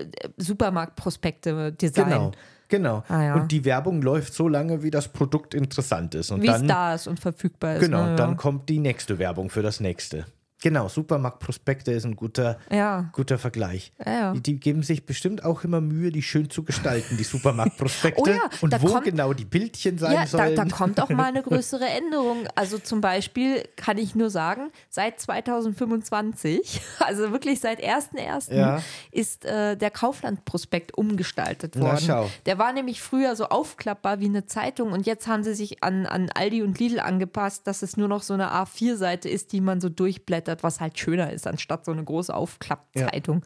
Supermarktprospekte designen. Genau. Ah, ja. Und die Werbung läuft so lange, wie das Produkt interessant ist. Und Wie dann, es da ist und verfügbar ist. genau, ne, dann ja. kommt die nächste Werbung für das nächste. Genau, Supermarktprospekte ist ein guter Vergleich. Ja. Die geben sich bestimmt auch immer Mühe, die schön zu gestalten, die Supermarktprospekte. Oh ja, und da wo kommt- genau die Bildchen sein Ja, sollen. da kommt auch mal eine größere Änderung. Also zum Beispiel kann ich nur sagen, seit 2025, also wirklich seit 1.1. Ja. ist der Kaufland-Prospekt umgestaltet Na, worden. schau. Der war nämlich früher so aufklappbar wie eine Zeitung und jetzt haben sie sich an Aldi und Lidl angepasst, dass es nur noch so eine A4-Seite ist, die man so durchblättert, was halt schöner ist, anstatt so eine große Aufklappzeitung.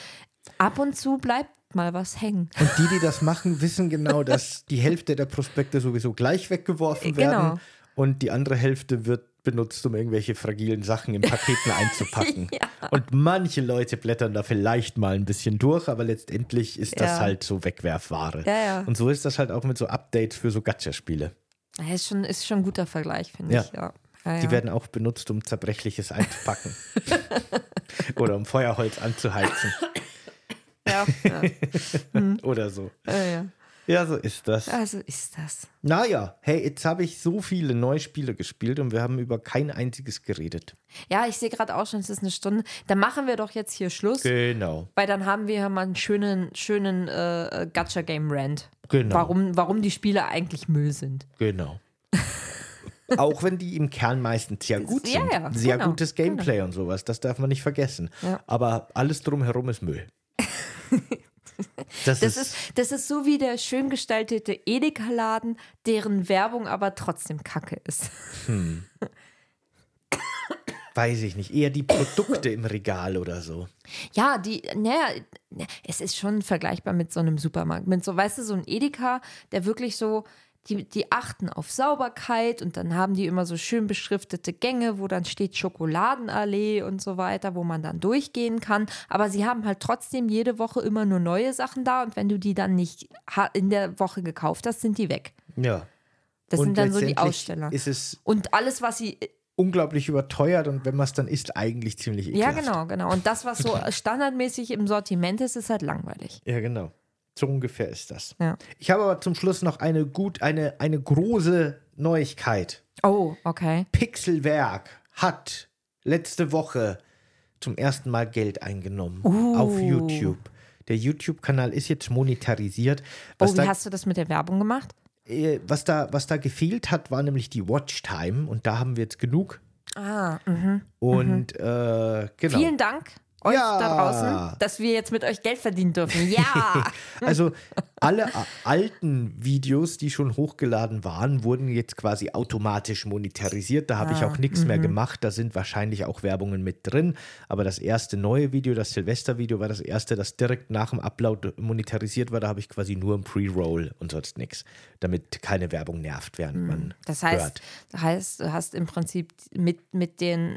Ab und zu bleibt mal was hängen. Und die das machen, wissen genau, dass die Hälfte der Prospekte sowieso gleich weggeworfen Genau. werden und die andere Hälfte wird benutzt, um irgendwelche fragilen Sachen in Paketen einzupacken. Ja. Und manche Leute blättern da vielleicht mal ein bisschen durch, aber letztendlich ist das Ja. halt so Wegwerfware. Ja. Und so ist das halt auch mit so Updates für so Gacha-Spiele. Ja, ist schon ein guter Vergleich, finde ich. Ja. Ja, Die werden auch benutzt, um Zerbrechliches einzupacken. Oder um Feuerholz anzuheizen. ja. Oder so. Ja. Ja, so ist das. Also ist das. Naja, hey, jetzt habe ich so viele neue Spiele gespielt und wir haben über kein einziges geredet. Ja, ich sehe gerade auch schon, es ist eine Stunde. Dann machen wir doch jetzt hier Schluss, Genau. weil dann haben wir ja mal einen schönen Gacha-Game-Rant. Genau. Warum die Spiele eigentlich Müll sind. Genau. Auch wenn die im Kern meistens sehr gut Ja, sind. ja, Sehr genau, gutes Gameplay und sowas, das darf man nicht vergessen. Ja. Aber alles drumherum ist Müll. Das Das ist so wie der schön gestaltete Edeka-Laden, deren Werbung aber trotzdem Kacke ist. weiß ich nicht, eher die Produkte im Regal oder so. Ja, es ist schon vergleichbar mit so einem Supermarkt. Mit so, weißt du, so ein Edeka, der wirklich so, die achten auf Sauberkeit und dann haben die immer so schön beschriftete Gänge, wo dann steht Schokoladenallee und so weiter, wo man dann durchgehen kann. Aber sie haben halt trotzdem jede Woche immer nur neue Sachen da und wenn du die dann nicht in der Woche gekauft hast, sind die weg. Ja. Das Und sind dann so die letztendlich Aussteller. ist es Und alles, was sie... unglaublich überteuert und wenn man es dann isst, eigentlich ziemlich ekelhaft. Ja, genau. Und das, was so standardmäßig im Sortiment ist, ist halt langweilig. Ja, genau. So ungefähr ist das. Ja. Ich habe aber zum Schluss noch eine große Neuigkeit. Oh, okay. Pixelwerk hat letzte Woche zum ersten Mal Geld eingenommen auf YouTube. Der YouTube-Kanal ist jetzt monetarisiert. Wie hast du das mit der Werbung gemacht? Was da gefehlt hat, war nämlich die Watchtime und da haben wir jetzt genug. Und genau. Vielen Dank euch Ja. da draußen, dass wir jetzt mit euch Geld verdienen dürfen. Ja! Also alle alten Videos, die schon hochgeladen waren, wurden jetzt quasi automatisch monetarisiert. Da habe ich auch nichts mehr gemacht. Da sind wahrscheinlich auch Werbungen mit drin. Aber das erste neue Video, das Silvestervideo, war das erste, das direkt nach dem Upload monetarisiert war. Da habe ich quasi nur ein Pre-Roll und sonst nichts, damit keine Werbung nervt, während man Das hört. heißt, du hast im Prinzip mit den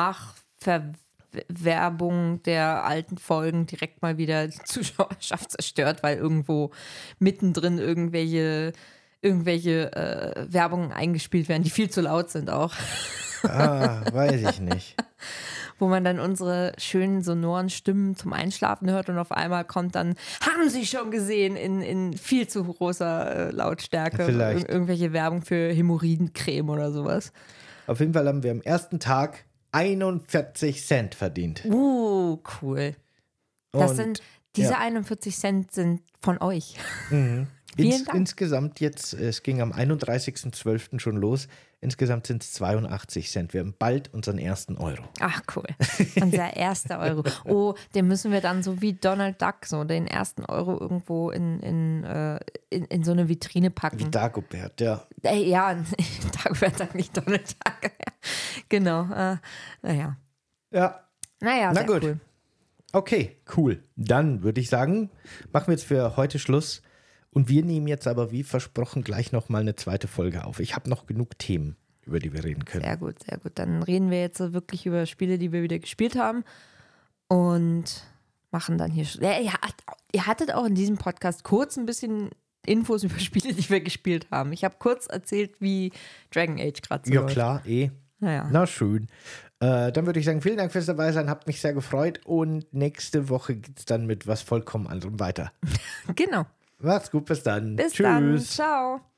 Nachwerbung der alten Folgen direkt mal wieder die Zuschauerschaft zerstört, weil irgendwo mittendrin irgendwelche Werbungen eingespielt werden, die viel zu laut sind auch. Weiß ich nicht. Wo man dann unsere schönen sonoren Stimmen zum Einschlafen hört und auf einmal kommt dann, haben Sie schon gesehen, in viel zu großer Lautstärke Vielleicht. irgendwelche Werbung für Hämorrhoidencreme oder sowas. Auf jeden Fall haben wir am ersten Tag 41 Cent verdient. Cool. Und, Diese 41 Cent sind von euch. Vielen Dank. Insgesamt jetzt, es ging am 31.12. schon los, insgesamt sind es 82 Cent. Wir haben bald unseren ersten Euro. Ach, cool. Unser erster Euro. Oh, den müssen wir dann so wie Donald Duck, so den ersten Euro irgendwo in so eine Vitrine packen. Wie Dagobert, ja. Ja, Dagobert sagt nicht Donald Duck. Genau. Naja. Ja, Naja, na sehr gut. cool. Okay, cool. Dann würde ich sagen, machen wir jetzt für heute Schluss. Und wir nehmen jetzt aber, wie versprochen, gleich nochmal eine zweite Folge auf. Ich habe noch genug Themen, über die wir reden können. Sehr gut, sehr gut. Dann reden wir jetzt so wirklich über Spiele, die wir wieder gespielt haben und machen dann hier. Ihr hattet auch in diesem Podcast kurz ein bisschen Infos über Spiele, die wir gespielt haben. Ich habe kurz erzählt, wie Dragon Age gerade so Ja, läuft. klar, Naja. Na schön. Dann würde ich sagen, vielen Dank fürs Dabeisein, habt mich sehr gefreut und nächste Woche geht es dann mit was vollkommen anderem weiter. Genau. Macht's gut, bis dann. Bis Tschüss. dann. Ciao.